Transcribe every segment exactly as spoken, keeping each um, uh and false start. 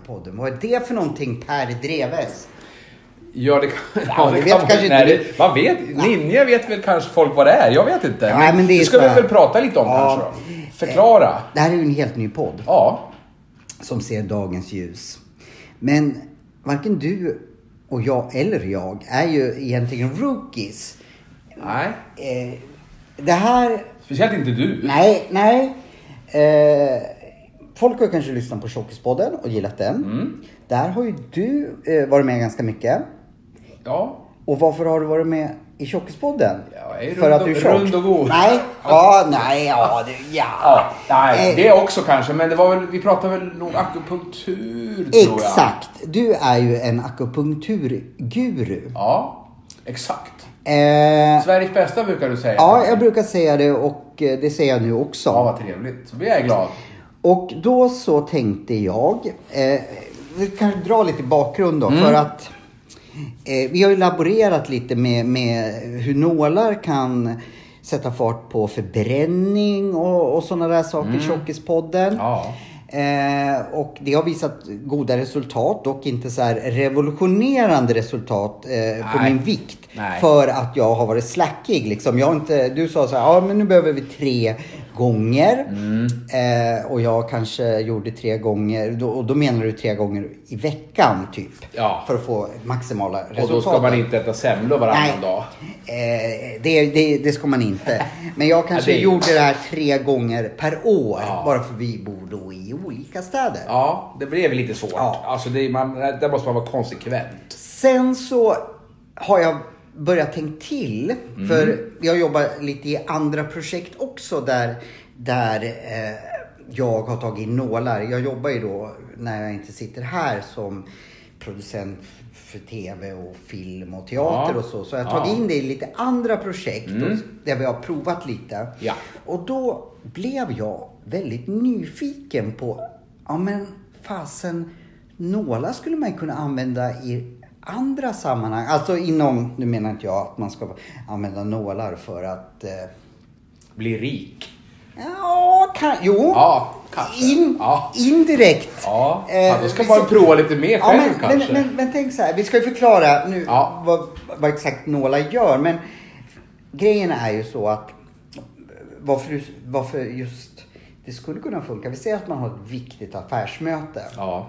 podden. Vad är det för någonting, Per Dreves? Ja, det kan, ja, ja, det det vet kan kanske nej, inte det, man vet, Ninja vet väl kanske folk vad det är. Jag vet inte. Nej, men det, det ska vi väl prata lite om ja, kanske då. Förklara. Det här är ju en helt ny podd. Ja. Som ser dagens ljus. Men varken du och jag eller jag är ju egentligen rookies. Nej. Eh, det här... Speciellt inte du. Nej, nej. Eh, folk har kanske lyssnat på Tjockispodden och gillat den. Mm. Där har ju du eh, varit med ganska mycket. Ja. Och varför har du varit med i Tjockispodden? Ja, jag är För att du är tjock. Rund och god. Nej, ja, nej, ja, det, ja. ja nej, eh, det också kanske. Men det var väl, vi pratade väl nog akupunktur, tror jag. Exakt. Du är ju en akupunkturguru. Ja, exakt. Eh, Sveriges bästa brukar du säga. Ja, jag brukar säga det och det säger jag nu också. Ja, vad trevligt. Så blir jag glad. Och då så tänkte jag, eh, vi kan dra lite bakgrund då, mm. för att eh, vi har ju laborerat lite med, med hur nålar kan sätta fart på förbränning och, och sådana där saker, mm. Tjockispodden. Ja. Eh, och det har visat goda resultat, dock inte så här revolutionerande resultat eh, på min vikt. Nej. För att jag har varit slackig liksom. Jag har inte, du sa så här, ja men nu behöver vi tre gånger. Mm. Eh, och jag kanske gjorde tre gånger, då, och då menar du tre gånger i veckan typ. Ja. För att få maximala resultat. Och då ska man inte äta semlor varannan Nej. dag. Eh, det, det, det ska man inte. Men jag kanske ja, det gjorde det här tre gånger per år. Ja. Bara för vi bor då i olika städer. Ja, det blev lite svårt. Ja. Alltså det, man, där måste man vara konsekvent. Sen så har jag börjat tänka till. Mm. För jag jobbar lite i andra projekt också där, där eh, jag har tagit in nålar. Jag jobbar ju då när jag inte sitter här som producent för tv och film och teater ja. och så. Så jag har tagit ja. in det i lite andra projekt mm. där vi har provat lite. Ja. Och då blev jag väldigt nyfiken på, ja men fasen, nålar skulle man kunna använda i andra sammanhang. Alltså inom, nu menar inte jag att man ska använda nålar för att eh, bli rik. Ja, kan, jo. Ja, kanske. In, ja. Indirekt. Ja, ja, då ska man prova lite mer ja, själv men, kanske. Men, men, men tänk så här, vi ska ju förklara nu ja. vad, vad exakt nålar gör. Men grejen är ju så att varför, varför just det skulle kunna funka. Vi säger att man har ett viktigt affärsmöte. Ja.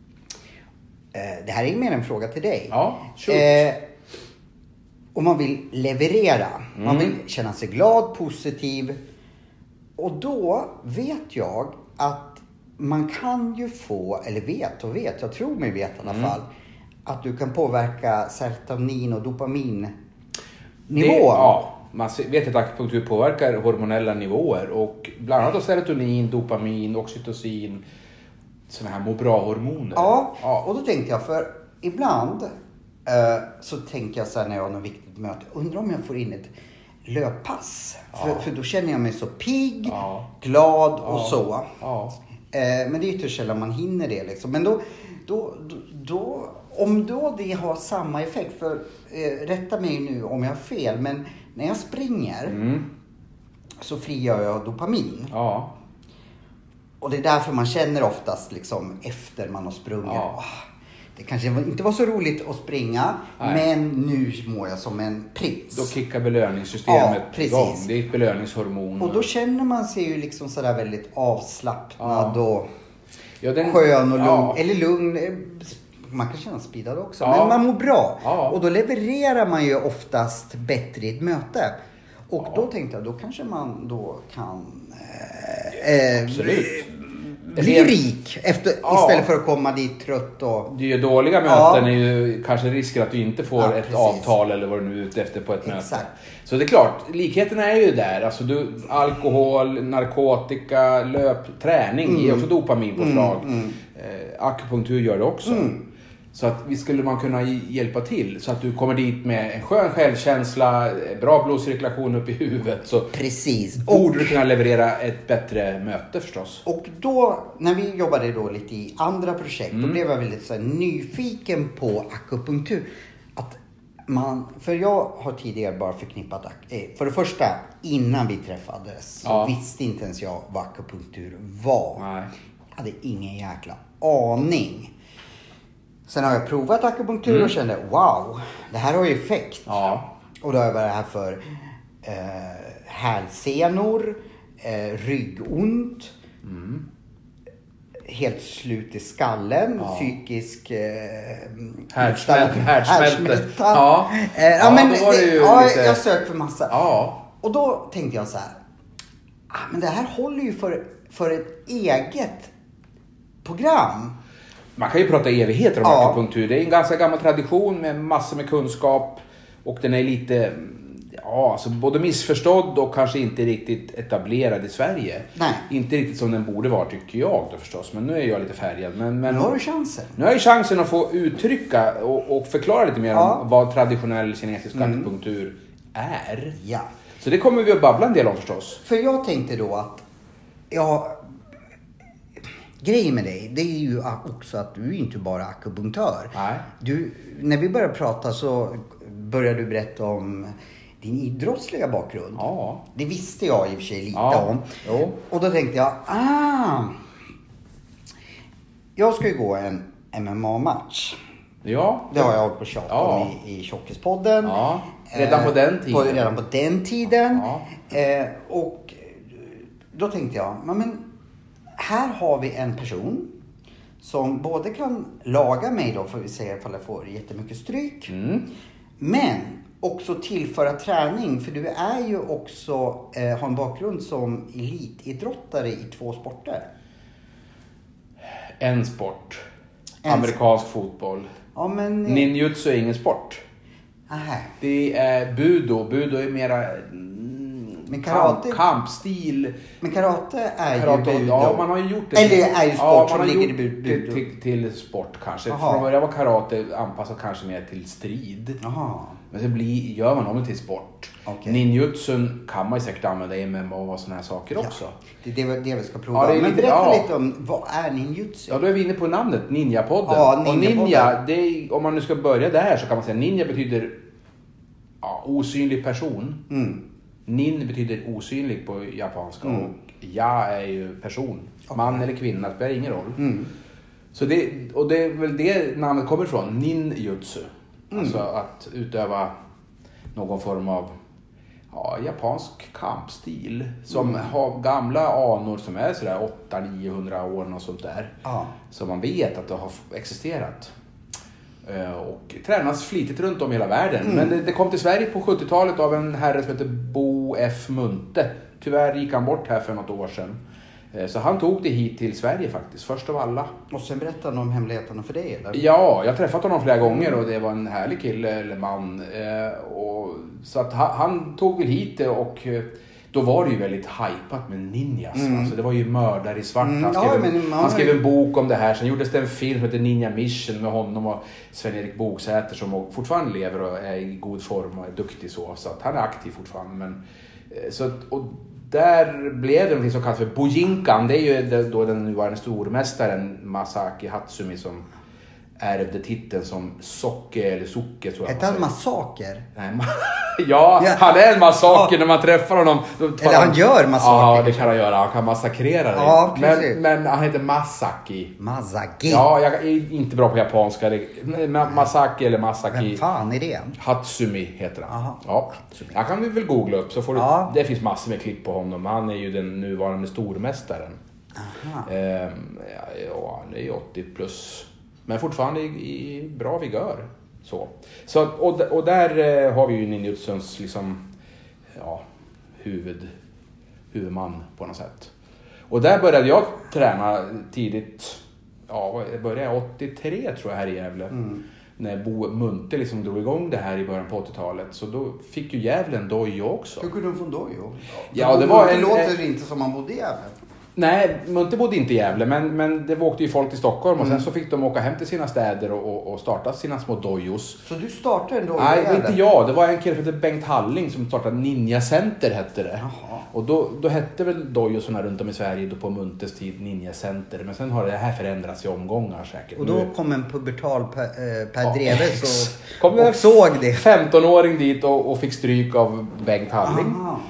Eh, det här är mer en fråga till dig. Ja, sure. Eh, och man vill leverera. Mm. Man vill känna sig glad, positiv. Och då vet jag att man kan ju få, eller vet och vet, jag tror mig vet i alla fall, mm. att du kan påverka serotonin och dopamin nivå. Ja, man vet att akupunktur påverkar hormonella nivåer och bland annat serotonin, dopamin, oxytocin, sådana här må bra-hormoner. Ja, ja, och då tänkte jag, för ibland eh, så tänker jag så här när jag har något viktigt möte, undrar om jag får in ett löppass. Ja. För, för då känner jag mig så pigg, ja. glad och ja. så. Ja. Eh, men det är ytterst sällan man hinner det liksom. Men då, då, då, då om då det har samma effekt, för eh, rätta mig nu om jag har fel, men när jag springer mm. så frigör jag dopamin. Ja. Och det är därför man känner oftast liksom efter man har sprungit. Ja. Oh, det kanske inte var så roligt att springa. Nej. Men nu mår jag som en prins. Då kickar belöningssystemet ja, igång. Det är ett belöningshormon. Och då känner man sig ju liksom sådär väldigt avslappnad ja. och ja, den, skön och lugn. Ja. Eller lugn. Man kan känna speedad också. Ja. Men man mår bra. Ja. Och då levererar man ju oftast bättre i ett möte. Och ja. då tänkte jag, då kanske man då kan eh, Absolut. bli rik efter, ja. istället för att komma dit trött och... Det är ju dåliga möten ja. är ju kanske risken att du inte får ja, ett precis. avtal eller vad du nu är ute efter på ett Exakt. möte. Så det är klart, likheterna är ju där. Alltså du, alkohol, narkotika, löp, träning mm. ger också dopaminpåslag. Mm, mm. Eh, akupunktur gör det också. Mm. Så att vi skulle man kunna hjälpa till så att du kommer dit med en skön självkänsla, bra blodcirkulation upp i huvudet, så precis. Borde och, du kunna leverera ett bättre möte förstås. Och då, när vi jobbade då lite i andra projekt, mm. då blev jag väldigt så här nyfiken på akupunktur. Att man, för jag har tidigare bara förknippat, för det första, innan vi träffades så ja. visste inte ens jag vad akupunktur var. Nej. Jag hade ingen jäkla aning. Sen har jag provat akupunktur mm. och kände wow, det här har ju effekt. Ja. Och då har jag varit här för eh, hälsenor, eh, ryggont, mm. helt slut i skallen, ja. psykisk eh, härdsmälta. Härdsmälta. Ja. Eh, ja, ja, men det, det ja, lite... jag sökt för massa. Ja. Och då tänkte jag så här, ah, men det här håller ju för, för ett eget program. Man kan ju prata evigheter om ja. akupunktur. Det är en ganska gammal tradition med massor med kunskap. Och den är lite, ja, alltså både missförstådd och kanske inte riktigt etablerad i Sverige. Nej. Inte riktigt som den borde vara, tycker jag då förstås. Men nu är jag lite färgad. Men, men, nu har du chansen. Nu har jag chansen att få uttrycka och, och förklara lite mer ja. om vad traditionell kinesisk mm. akupunktur är. Ja. Så det kommer vi att babbla en del om förstås. För jag tänkte då att, ja, grejen med dig, det är ju också att du är inte bara akupunktör. Nej. Du, när vi började prata så började du berätta om din idrottsliga bakgrund. Ja. Det visste jag i och för sig lite ja. om. Jo. Och då tänkte jag, ah, jag ska ju gå en M M A-match. Ja. Det har jag hållit på att tjata ja. om i, i Tjockispodden. Ja. Redan på den tiden. På, redan på den tiden. Ja. Eh, och då tänkte jag, men här har vi en person som både kan laga mig då, får vi säga ifall jag får jättemycket stryk. Mm. Men också tillföra träning, för du är ju också, eh, har en bakgrund som elitidrottare i två sporter. En sport. En Amerikansk sport. fotboll. Ja, men... Ninjutsu är ingen sport. Aha. Det är budo. Budo är mera men karate, kamp, kampstil. Men karate är karate, ju budo. Ja, man har ju gjort det. Eller är ju sport ja, som ligger i budo. Till, till sport kanske. Aha. Från början var karate anpassat kanske mer till strid. Aha. Men så blir, gör man om det till sport. Okay. Ninjutsun kan man ju säkert använda i M M A och såna här saker ja. också. Det är det, det vi ska prova. Ja, det är men lite, berätta ja. lite om, vad är ninjutsu? Ja, då är vi inne på namnet, Ninjapodden. Ja, och ninja, det är, om man nu ska börja där så kan man säga ninja betyder ja, osynlig person. Mm. Nin betyder osynlig på japanska mm. och ja är ju person. Okay. Man eller kvinna, spelar ingen roll. Mm. Så det, och det är väl det namnet kommer ifrån, ninjutsu. Mm. Alltså att utöva någon form av ja, japansk kampstil som mm. har gamla anor som är sådär åtta till niohundra år och sånt där. Ah. Så man vet att det har existerat. Och tränas flitigt runt om i hela världen. Mm. Men det, det kom till Sverige på sjuttiotalet av en herre som heter Bo F. Munte. Tyvärr gick han bort här för något år sedan. Så han tog det hit till Sverige faktiskt, först av alla. Och sen berättade han om hemligheterna för dig, eller? Ja, jag har träffat honom flera gånger och det var en härlig kille eller man. Och, så att han, han tog väl hit det och då var det ju väldigt hypat med ninjas. Mm. Alltså det var ju mördare i svart. Mm. Han, skrev, ja, men, han skrev en bok om det här. Sen gjordes det en film som heter Ninja Mission med honom och Sven-Erik Bogsäter som fortfarande lever och är i god form och är duktig så. Så att han är aktiv fortfarande. Men, så, och där blev det något som kallas för Bujinkan. Det är ju då den nuvarande stormästaren Masaki Hatsumi som ärvde titeln som Soke eller Soke. Hette han Massaker? Nej, ma- ja, ja, han är en massaker ja. När man träffar honom. Eller han gör massaker. Ja, det kan han göra. Han kan massakrera dig. Ja, men, men han heter Masaki. Masaki? Ja, jag är inte bra på japanska. Masaki eller Masaki. Vem fan är det? Hatsumi heter han. Aha. Ja. Jag kan vi väl googla upp så får du, ja. Det finns massor med klipp på honom. Han är ju den nuvarande stormästaren. Aha. Ehm, ja, han är åttio plus. Men fortfarande i, i bra vigör. Så. Så, och, och där eh, har vi ju ninjutsuns liksom, ja, huvud, huvudman på något sätt. Och där började jag träna tidigt. Ja, jag började åttiotre tror jag här i Gävle. Mm. När Bo Munte liksom drog igång det här i början på åttiotalet. Så då fick ju Gävle en dojo också. Hur kunde de få en dojo? Ja, det var en... en, låter inte som man bodde i Gävle. Nej, Munte bodde inte i Gävle, men, men det åkte ju folk till Stockholm och mm. sen så fick de åka hem till sina städer och, och, och starta sina små dojos. Så du startade en dojo? Nej, inte jag. Det var en kille som hette Bengt Halling som startade Ninja Center hette det. Jaha. Och då, då hette väl dojosarna runt om i Sverige då på Muntes tid Ninja Center. Men sen har det här förändrats i omgångar säkert. Och då nu... kom en pubertal Per, äh, per ja, Dreves och, kom och såg det. femton-åring dit och, och fick stryk av Bengt Halling. Aha.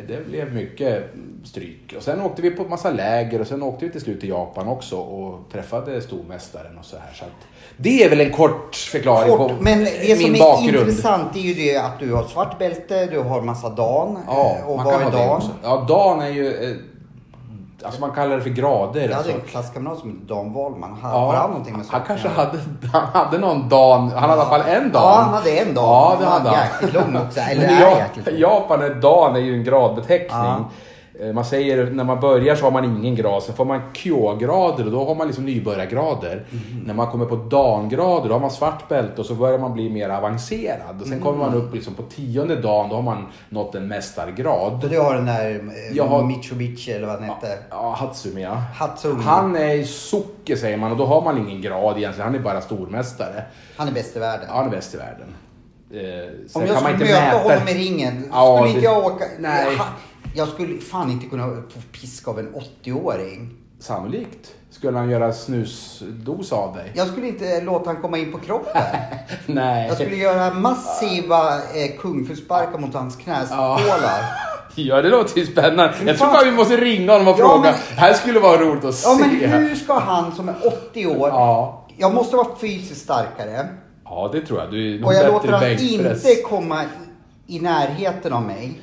det blev mycket stryk. Och sen åkte vi på massa läger och sen åkte vi till slut till Japan också och träffade stormästaren och så här. Så att det är väl en kort förklaring kort, på men det min som bakgrund. är intressant är ju det att du har svart bälte, du har massa dan. Ja, och man vad kan är ha dan? det ja, dan är ju... Alltså man kallar det för grader. Jag hade alltså. en klasskamrat som hette Dan Wahlman. Han, Ja, har han någonting med han saker? kanske hade, han hade någon dan. Han hade i alla fall en dan. Ja, han hade en dan. Ja, det han hade var han. jäkligt lång också. Eller Men är ja, jäkligt lång. Japan är dan är ju en gradbeteckning. Ja. Man säger när man börjar så har man ingen grad. Sen får man Kyo-grader och då har man liksom nybörjargrader. Mm. När man kommer på dangrader då har man svart bälte och så börjar man bli mer avancerad. Och sen mm. kommer man upp liksom på tionde dagen då har man nått en mästargrad. Så du har den där eh, har... Mitsubishi eller vad den ja, heter? Ja, Hatsumi ja. Hatsumi. Han är Suke säger man och då har man ingen grad egentligen. Han är bara stormästare. Han är bäst i världen. Ja, han är bäst i världen. Eh, Om jag skulle möta mäta... honom i ringen ja, skulle inte det... jag åka... Nej. Jag, jag skulle fan inte kunna få pisk av en åttio-åring. Sannolikt. Skulle han göra snusdos av dig? Jag skulle inte låta han komma in på kroppen. Nej. Jag skulle göra massiva eh, kung-fu-sparkar mot hans knäskålar. Ja, det låter ju spännande. Jag tror bara vi måste ringa honom och ja, fråga. Men... Här skulle vara roligt att se. Ja, men hur ska han som är åttio år... Ja. Jag måste vara fysiskt starkare. Ja, det tror jag. Du är nog och jag bättre låter han bänkpress. inte komma i närheten av mig.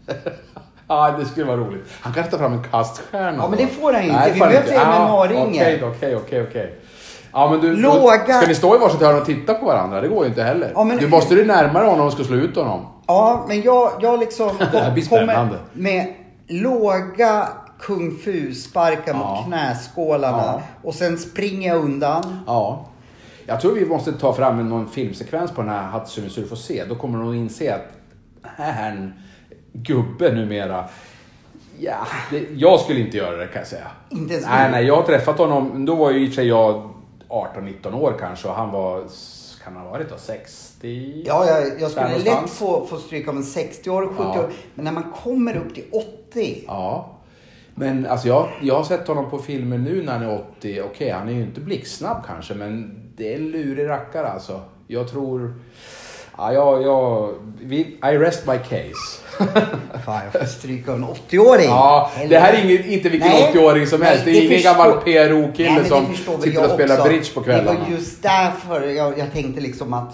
Ja, det skulle vara roligt. Han kan ta fram en kaststjärna. Ja, men det får han inte. Nej, vi möts i M M A-ringen. Okej, okej, okej, okej. Ja, men du, Låga... ska ni stå i varsitt hörn och titta på varandra? Det går ju inte heller. Ja, men... Du måste ju närmare honom och ska slå ut honom. Ja, men jag, jag liksom det blir spännande. Med låga kung-fu-sparkar ja. mot knäskålarna. Ja. Och sen springer jag undan. Ja. Jag tror vi måste ta fram någon filmsekvens på den här Hatsumi så du får se. Då kommer du inse att här är en gubbe numera. Ja, det, jag skulle inte göra det kan jag säga. Inte ens nej, nej, jag har träffat honom. Då var ju i och för sig jag arton nitton år kanske. Och han var, kan han ha varit då, sextio? Ja, jag, jag skulle lätt få, få stryk av en sextio-årig, sjuttio-årig. Ja. Men när man kommer upp till åttio. Ja. Men alltså jag, jag har sett honom på filmer nu när han är åttio. Okej, okay, han är ju inte blixtsnabb kanske. Men det är en lurig rackare alltså. Jag tror... Ja, jag... jag vi, I rest my case. Fan, jag får stryka en åttio-åring. Ja, Eller... det här är ingen, inte vilken nej, åttio-åring som helst. Nej, det är ingen förstår... gammal P R O-kille som sitter och spelar också. Bridge på kvällarna. Det var just därför jag, jag tänkte liksom att...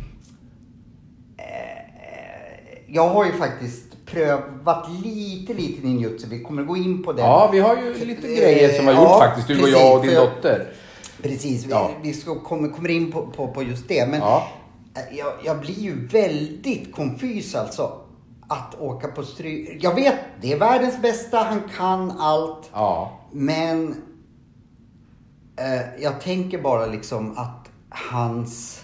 Eh, jag har ju faktiskt prövat lite, lite ninjutsu. Vi kommer gå in på det. Ja, vi har ju lite eh, grejer som har gjort ja, faktiskt. Du precis, och jag och din jag, dotter. Precis, ja. vi, vi ska, kommer, kommer in på, på, på just det. Men ja. jag, jag blir ju väldigt konfys alltså. Att åka på stryk. Jag vet, det är världens bästa. Han kan allt. Ja. Men eh, jag tänker bara liksom att hans...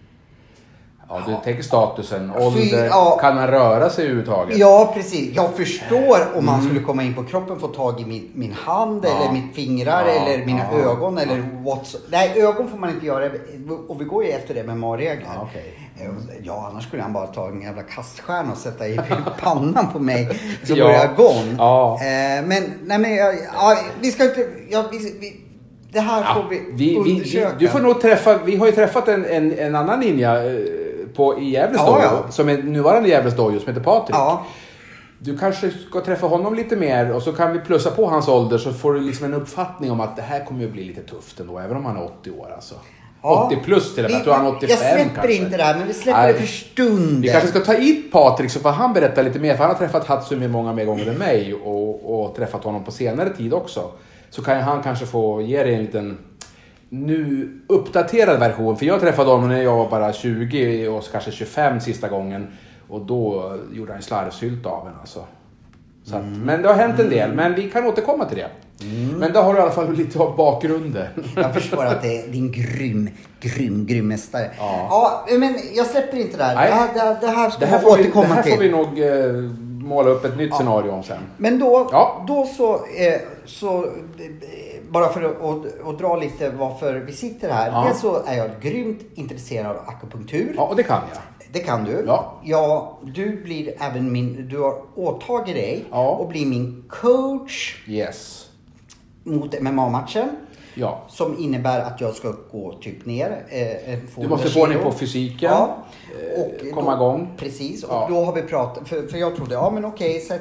Ja, du tänker statusen, ålder, ja, kan han röra sig överhuvudtaget? Ja, precis. Jag förstår om mm. han skulle komma in på kroppen, få tag i min, min hand ja. eller mitt fingrar ja. eller mina ja. ögon eller ja. what. Nej, ögon får man inte göra och vi går ju efter det med M M A-regler. Ja, okay. Ja, annars skulle han bara ta en jävla kaststjärna och sätta i pannan på mig så ja. börjar gång. Ja. Eh, men, nej men, ja, ja, vi ska inte... Ja, vi, vi, det här ja, får vi, vi undersöka. Vi, du får nog träffa... Vi har ju träffat en, en, en annan ninja... Eh, på i Gävles ja, ja. som är nuvarande Gävles dojo som heter Patrik. Ja. Du kanske ska träffa honom lite mer och så kan vi plussa på hans ålder så får du liksom en uppfattning om att det här kommer att bli lite tufft ändå även om han är åttio år alltså. Ja. åttio plus till det, jag tror han är åttiofem kanske. Jag släpper kanske. inte det här men vi släpper Nej. det för stunden. Vi kanske ska ta in Patrik så får han berätta lite mer för han har träffat Hatsumi många mer gånger än mig och, och träffat honom på senare tid också. Så kan han kanske få ge dig en liten nu uppdaterad version. För jag träffade honom när jag var bara tjugo och kanske tjugofem sista gången. Och då gjorde han en slarvsylt av en alltså. Så att, mm. Men det har hänt en del. Men vi kan återkomma till det. Mm. Men då har du i alla fall lite av bakgrunden. Jag förstår att det är din grym, grym, grym mästare. Ja. ja, men jag släpper inte det här. Det här, det, det här ska det här vi får återkomma vi, det här till. får vi nog eh, måla upp ett nytt ja. scenario om sen. Men då, ja. då så... Eh, så eh, bara för att, att, att dra lite varför vi sitter här. Ja. Dels så är jag grymt intresserad av akupunktur. Ja, och det kan jag. Det kan du. Ja. Ja, du blir även min... Du har åtagit dig ja. och blir min coach. Yes. Mot M M A-matchen. Ja. Som innebär att jag ska gå typ ner. Eh, du måste få ner på fysiken. Ja. Och komma då, igång. Precis. Och ja. då har vi pratat... För, för jag trodde, ja men okej, sätt,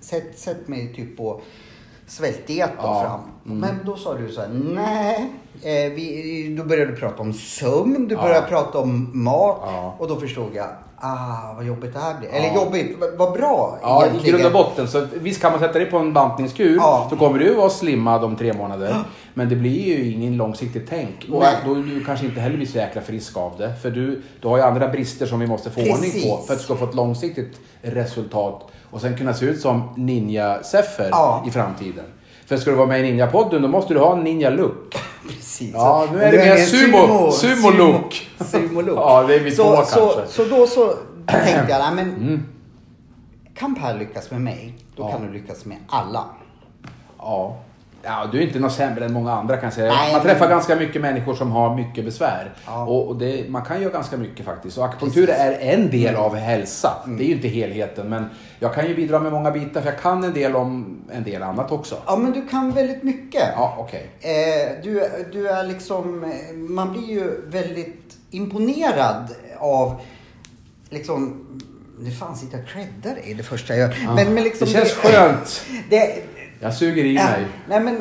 sätt, sätt mig typ på svältdiet då Ja. fram. Mm. Men då sa du så här, nej. Eh, vi, då började du prata om sömn, du började Ja. prata om mat. Ja. Och då förstod jag, ah vad jobbigt det här blir. Eller Ja. jobbigt, vad, vad bra Ja, egentligen. i grund och botten. Så visst kan man sätta dig på en bantningskur, Ja. så kommer du vara slimmad om tre månader. Ja. Men det blir ju ingen långsiktigt tänk. Och Nej. då du kanske inte heller blir så jäkla frisk av det. För du, du har ju andra brister som vi måste få Precis. ordning på för att du ska få ett långsiktigt resultat. Och sen kunna se ut som Ninja-Seffer Ja. i framtiden. För ska du vara med i Ninja-podden, då måste du ha en Ninja-look. Precis. Ja, nu Och är det du mer en sumo- sumo-look. Sumo-look. Ja, det är vi så, två så, kanske. så då så tänkte jag, nej men Mm. kan Per lyckas med mig, då Ja. kan du lyckas med alla. Ja. Ja, du är inte något sämre än många andra kan jag säga. Nej, man träffar men... ganska mycket människor som har mycket besvär. Ja. Och, och det, man kan göra ganska mycket faktiskt. Och akupunktur Precis. är en del Mm. av hälsa. Mm. Det är ju inte helheten. Men jag kan ju bidra med många bitar för jag kan en del om en del annat också. Ja, men du kan väldigt mycket. Ja, okej. Eh, du, du är liksom, eh, man blir ju väldigt imponerad av liksom, nu fan sitter jag och creddar dig det första jag gör. Ja. Men, men liksom, Det känns skönt. Det, Jag suger i äh, mig. nej men,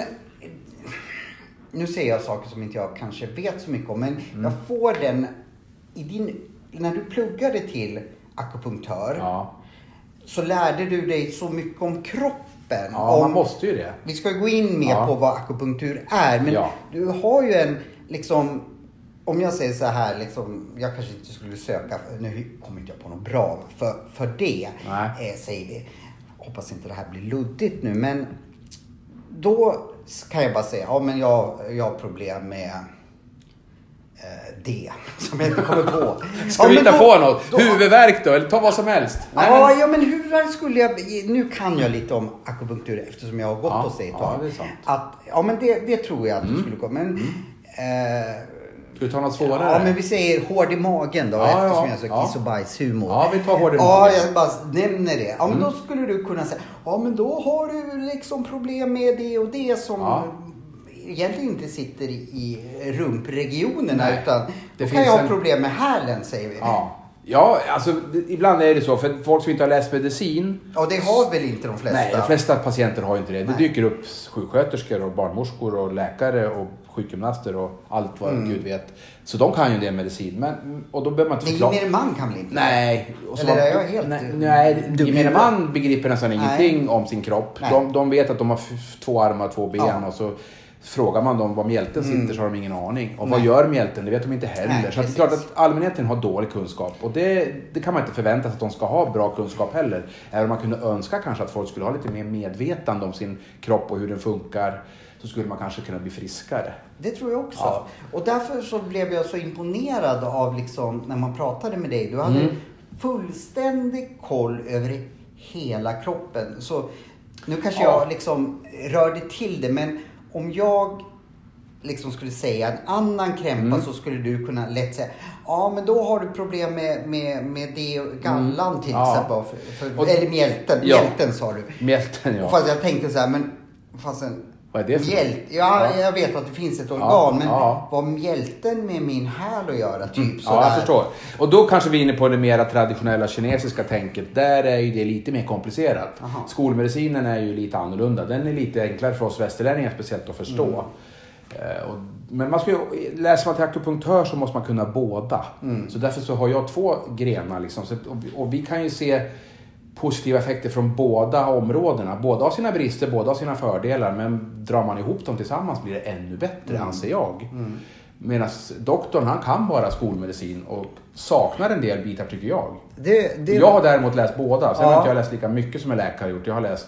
nu säger jag saker som inte jag kanske vet så mycket om. Men Mm. jag får den, i din, när du pluggade till akupunktör. Ja, Så lärde du dig så mycket om kroppen. ja om, man måste ju det. Vi ska gå in mer Ja. på vad akupunktur är. Men Ja. du har ju en, liksom, om jag säger så här, liksom, jag kanske inte skulle söka, nu kommer inte jag på något bra för, för det, eh, säger vi. Hoppas inte det här blir luddigt nu, men då kan jag bara säga, ja men jag, jag har problem med eh, det, som jag inte kommer på. Ska ja, vi men hitta då- på något? då- Huvudvärk då? Eller ta vad som helst? Nej, Ja, men- ja, men hur skulle jag... Nu kan jag lite om akupunktur eftersom jag har gått Ja, hos dig ett ja, tag. det är sant. Att, ja, men det, det tror jag att du skulle gå. Men, eh, Ska vi ta något svårare? ja, men vi säger hård i magen då, Ja, eftersom ja, jag är så ja. kiss och bajshumor. Ja, vi tar hård i Ja, magen. jag bara nämner det. Ja, men då skulle du kunna säga, ja men då har du liksom problem med det och det som... Ja. egentligen inte sitter i, i rumpregionerna. Nej, utan det då kan finns jag ha en- problem med hälen, säger vi. Ja. Ja, alltså det- ibland är det så. För folk som inte har läst medicin. Ja, det har väl inte de flesta. Nej, de flesta patienter har ju inte det. Det Nej. dyker upp sjuksköterskor och barnmorskor och läkare och sjukgymnaster och allt vad Mm. Gud vet. Så de kan ju en del medicin. Men, och då behöver man inte Men förklara. gemene man kan väl inte? Nej. Och så Eller var- är jag helt Nej, dum nej i gemene huvudet? man begriper nästan Nej. ingenting om sin kropp. Nej. De, de vet att de har f- två armar, två ben Ja. och så frågar man dem var mjälten sitter Mm. så har de ingen aning. Och Nej. vad gör mjälten? Det vet de inte heller. Nej, så att det är precis. klart att allmänheten har dålig kunskap. Och det, det kan man inte förvänta sig att de ska ha bra kunskap heller. Även om man kunde önska kanske att folk skulle ha lite mer medvetande om sin kropp och hur den funkar. Så skulle man kanske kunna bli friskare. Det tror jag också. Ja. Och därför så blev jag så imponerad av liksom, när man pratade med dig. Du hade Mm. fullständig koll över hela kroppen. Så nu kanske Ja. jag liksom rörde till det. Men om jag liksom skulle säga en annan krämpa Mm. så skulle du kunna lätt säga, ja men då har du problem med, med, med det och gallan till Ja. exempel. För, för, Och- eller mjälten. Ja. Mjälten sa du. Mjälten, ja. Fast jag tänkte så här, men fastän Vad är det för mjält, ja, Ja. jag vet att det finns ett organ, Ja, men ja. vad mjälten med min häl att göra, typ Ja, sådär. jag förstår. Och då kanske vi är inne på det mera traditionella kinesiska tänket. Där är ju det lite mer komplicerat. Aha. Skolmedicinen är ju lite annorlunda. Den är lite enklare för oss västerlänningar speciellt att förstå. Mm. Eh, och, men man ska ju, läser man till akupunktör så måste man kunna båda. Mm. Så därför så har jag två grenar. Liksom. Så, att- och, vi- och vi kan ju se positiva effekter från båda områdena. Båda har sina brister, båda har sina fördelar. Men drar man ihop dem tillsammans blir det ännu bättre, Mm. anser jag. Mm. Medan doktorn, han kan bara skolmedicin och saknar en del bitar tycker jag. Det, det, Jag har däremot läst båda. Sen Ja. har inte jag läst lika mycket som en läkare har gjort. Jag har läst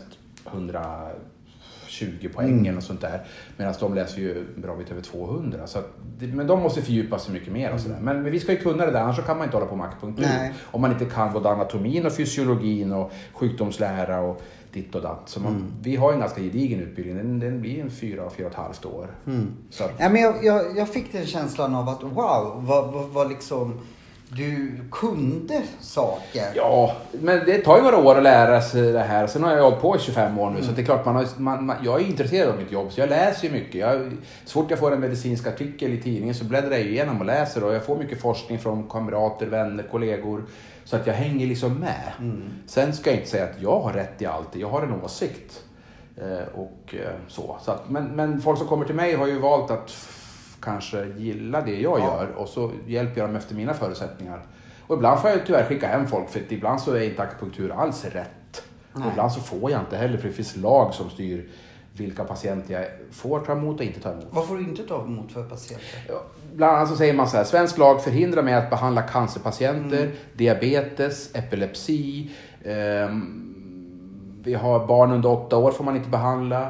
hundratjugo poäng Mm. och sånt där. Medan de läser ju en bra bit över tvåhundra. Så att, det- men de måste fördjupa sig mycket mer och sådär. Men, men vi ska ju kunna det där, annars så kan man inte hålla på med akupunktur. Nej. Om man inte kan både anatomin och fysiologin och sjukdomslära och ditt och datt. Så man, Mm. vi har en ganska gedigen utbildning. Den, den blir en fyra, fyra och ett halvt år. Mm. Så att, Ja, men jag, jag, jag fick den känslan av att wow, vad, vad, vad liksom du kunde saker. Ja, men det tar ju några år att lära sig det här. Sen har jag hållit på i tjugofem år nu. Mm. Så det är klart, man har, man, man, jag är intresserad av mitt jobb. Så jag läser ju mycket. Jag, så fort jag får en medicinsk artikel i tidningen så bläddrar jag igenom och läser. Och jag får mycket forskning från kamrater, vänner, kollegor. Så att jag hänger liksom med. Mm. Sen ska jag inte säga att jag har rätt i allt. Jag har en åsikt. Eh, och eh, så. så att, men, men folk som kommer till mig har ju valt att f- kanske gilla det jag ja. gör. Och så hjälper jag dem efter mina förutsättningar. Och ibland får jag tyvärr skicka hem folk. För ibland så är inte akupunktur alls rätt. Och ibland så får jag inte heller. För det finns lag som styr vilka patienter jag får ta emot och inte ta emot. Vad får du inte ta emot för patienter? Ja, bland annat så säger man så här: svensk lag förhindrar mig att behandla cancerpatienter, mm. diabetes, epilepsi. Um, vi har barn under åtta år får man inte behandla.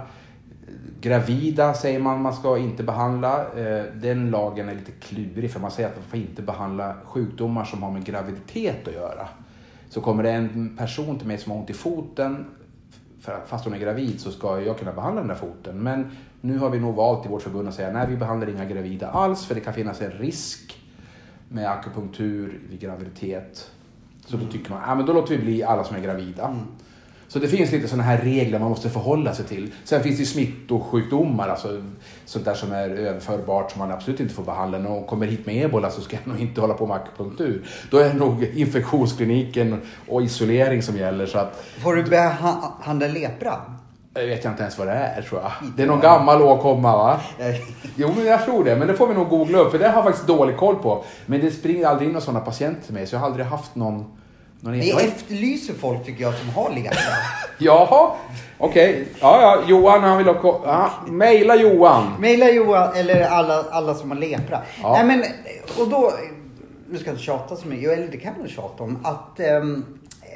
Gravida säger man man ska inte behandla. Den lagen är lite klurig, för man säger att man får inte behandla sjukdomar som har med graviditet att göra. Så kommer det en person till mig som har ont i foten, fast hon är gravid, så ska jag kunna behandla den där foten. Men nu har vi nog valt i vårt förbund att säga nej, vi behandlar inga gravida alls, för det kan finnas en risk med akupunktur vid graviditet. Så då tycker man, ja men då låter vi bli alla som är gravida. Mm. Så det finns lite sådana här regler man måste förhålla sig till. Sen finns det smittosjukdomar, alltså sånt där som är överförbart som man absolut inte får behandla. När någon kommer hit med ebola så ska jag nog inte hålla på med akupunktur. Då är det nog infektionskliniken och isolering som gäller. Så att, får du behandla lepra? Jag vet inte ens vad det är, tror jag. Det är någon gammal åkomma, va? Jo, men jag tror det. Men det får vi nog googla upp, för det har jag faktiskt dålig koll på. Men det springer aldrig in några sådana patienter till mig, så jag har aldrig haft någon... Det efterlyser folk, tycker jag, som har lepra. Jaha, okej. Okay. Ja, ja, Johan han vill ha... Ja, maila Johan. Maila Johan, eller alla, alla som har lepra. Ja. Nej, men, och då... Nu ska jag inte tjata så mycket, eller det kan man tjata om. Att... Ähm,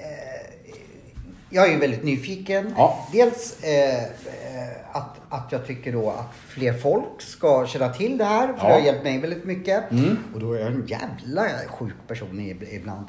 jag är ju väldigt nyfiken. Ja. Dels eh, att, att jag tycker då att fler folk ska känna till det här. För ja. det har hjälpt mig väldigt mycket. Mm. Och då är jag en jävla sjuk person ibland.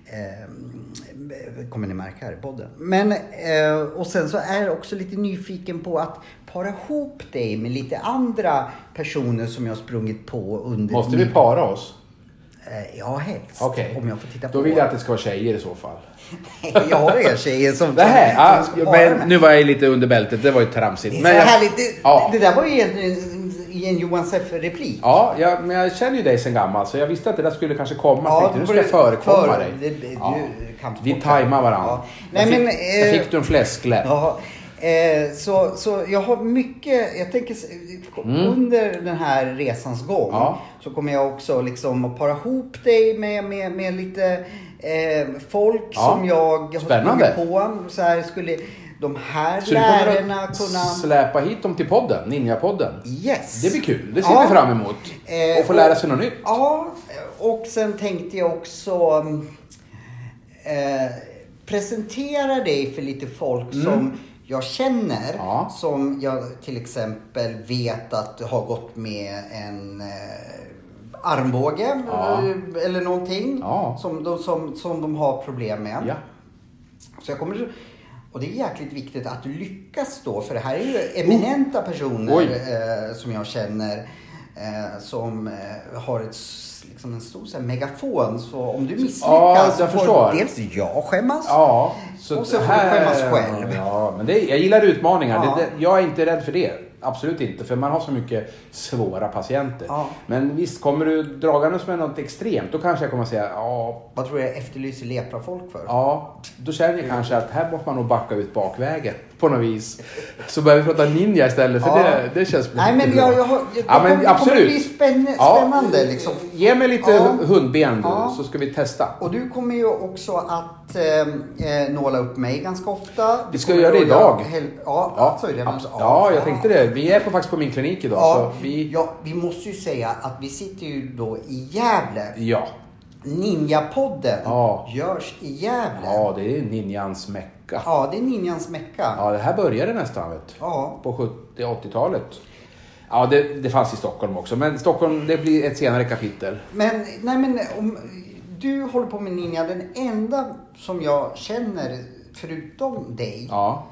Eh, kommer ni märka här i podden. Men, eh, och sen så är jag också lite nyfiken på att para ihop dig med lite andra personer som jag har sprungit på under... Måste vi para oss? Eh, ja, helst. Okej. Okay. Om jag får titta på. Då vill jag att det ska vara tjejer i så fall. Jag har inga tjejer som... Det här, ja, men nu var jag lite under bältet, det var ju tramsigt. Det är men så jag, härligt, det, ja. det där var ju egentligen i en Johan Seff-replik. Ja, jag, men jag känner ju dig sen gammal, så jag visste att det där skulle kanske komma. Ja, tänkte, nu ska jag förekomma för, dig. Det, det, ja. Vi tajmar varandra. Ja. Nej, fick, men, jag fick du en fläskläpp. Ja. Eh, så, så jag har mycket, jag tänker mm. under den här resans gång ja. så kommer jag också liksom att para ihop dig med, med, med lite eh, folk ja. som jag har Spännande. på. Så här skulle de här så lärarna kunna... släpa hit dem till podden, Ninja-podden. Yes. Det blir kul, det ser ja. vi fram emot. Eh, och få lära sig något nytt. Ja, och sen tänkte jag också... Eh, presentera dig för lite folk mm. som jag känner, ja. som jag till exempel vet att har gått med en eh, armbåge ja. eller någonting ja. som, de, som, som de har problem med. Ja. Så jag kommer, och det är jäkligt viktigt att du lyckas då, för det här är ju eminenta personer eh, som jag känner eh, som eh, har ett liksom en stor så här, megafon, så om du misslyckas ja, jag får förstår. dels jag skämmas ja, så och så får här, du skämmas själv. Ja, men det, jag gillar utmaningar. Ja. Det, det, jag är inte rädd för det. Absolut inte, för man har så mycket svåra patienter. Ja. Men visst, kommer du dragandes med något extremt, då kanske jag kommer att säga ja. Vad tror jag efterlyser lepra folk för? Ja, då känner jag kanske att här måste man nog backa ut bakvägen på något vis. Så börjar vi prata ninja istället, för ja. det, det känns Nej, men jag, jag, jag, jag, ja, men kommer, absolut. Det kommer bli spänn, spännande. Ja. Liksom. Ge mig lite ja. hundben då, ja. så ska vi testa. Och du kommer ju också att eh, nåla upp mig ganska ofta. Vi ska göra det idag. Hel- ja, ja. Alltså, det ja, ja, jag tänkte det. Vi är på, faktiskt på min klinik idag. Ja. Så vi... ja, vi måste ju säga att vi sitter ju då i Gävle. Ja. Ninja-podden ja. görs i Gävle. Ja, det är ninjans mecka. Ja, det är ninjans mecka. Ja, det här började nästan, vet. Ja. På sjuttio-åttiotalet. Ja, det, det fanns i Stockholm också. Men Stockholm, det blir ett senare kapitel. Men, nej men, om du håller på med ninja, den enda som jag känner, förutom dig, ja.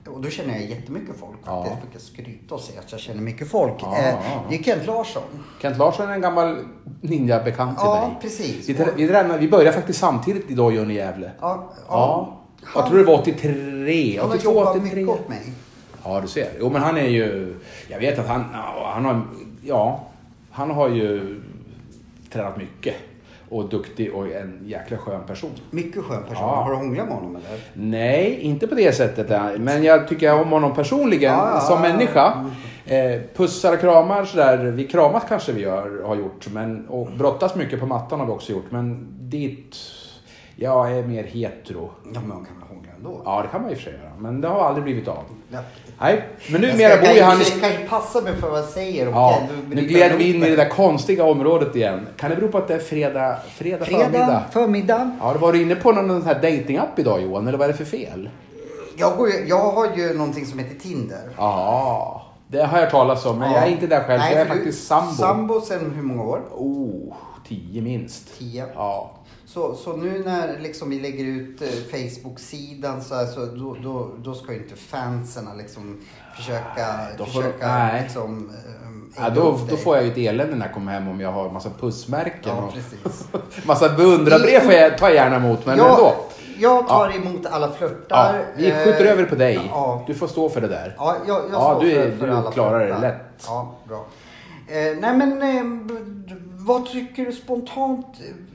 och då känner jag jättemycket folk. Ja. Jag brukar skryta och säga att jag känner mycket folk. Ja, eh, ja. Det är Kent Larsson. Kent Larsson är en gammal ninja-bekant till Ja, mig. precis. Vi, vi, vi, vi började faktiskt samtidigt idag i Gävle. Ja, ja. ja. Han, jag tror det var åttiotre. Han har åttiotvå, jobbat åttiotre. mycket åt mig. Ja, du ser. Jo, men han är ju... Jag vet att han... Han har... Ja, han har ju tränat mycket. Och duktig och en jäkla skön person. Mycket skön person. Ja. Har du hånglat med honom eller? Nej, inte på det sättet. Men jag tycker om honom personligen Ja, ja, som ja. människa. Eh, pussar och kramar sådär. Vi kramas kanske vi gör, har gjort. Men, och brottas mycket på mattan har vi också gjort. Men dit... Jag är mer hetero. Ja, men man kan väl hångla ändå? Ja, det kan man ju för sig göra. Men det har aldrig blivit av. Ja. Nej, men nu Jag mera ska- bor ju han... Jag kanske passar mig för vad jag säger. Ja, Okej, nu gled vi in i det där konstiga området igen. Kan det bero på att det är fredag, fredag, Fredag, förmiddag? förmiddag. Ja, du var du inne på någon sån här datingapp idag Johan, eller vad är det för fel? Jag, går, ju- jag har ju någonting som heter Tinder. Ja, det har jag talat om, men Ja. jag är inte där själv. Nej, jag är för du- faktiskt sambo. Sambo sen hur många år? Oh, tio minst. Tio. Ja. Så, så nu när liksom vi lägger ut eh, Facebook-sidan så, här, så då, då, då ska ju inte fanserna liksom försöka, Då får de- försöka nej. liksom, eh, Ja, ägga då, upp då dig. får jag ju ett elände när jag kommer hem om jag har massa pussmärken. Ja, och precis. massa beundrarbrev får jag, tar jag gärna emot, men jag, ändå. jag tar emot alla flörtar. Ja, vi skjuter eh, över det på dig. Ja, Du får stå för det där. ja jag, jag Ja, står du, för, är- för du alla klarar det flörtar. lätt. Ja, bra. Eh, nej men, eh, b- vad tycker du spontant?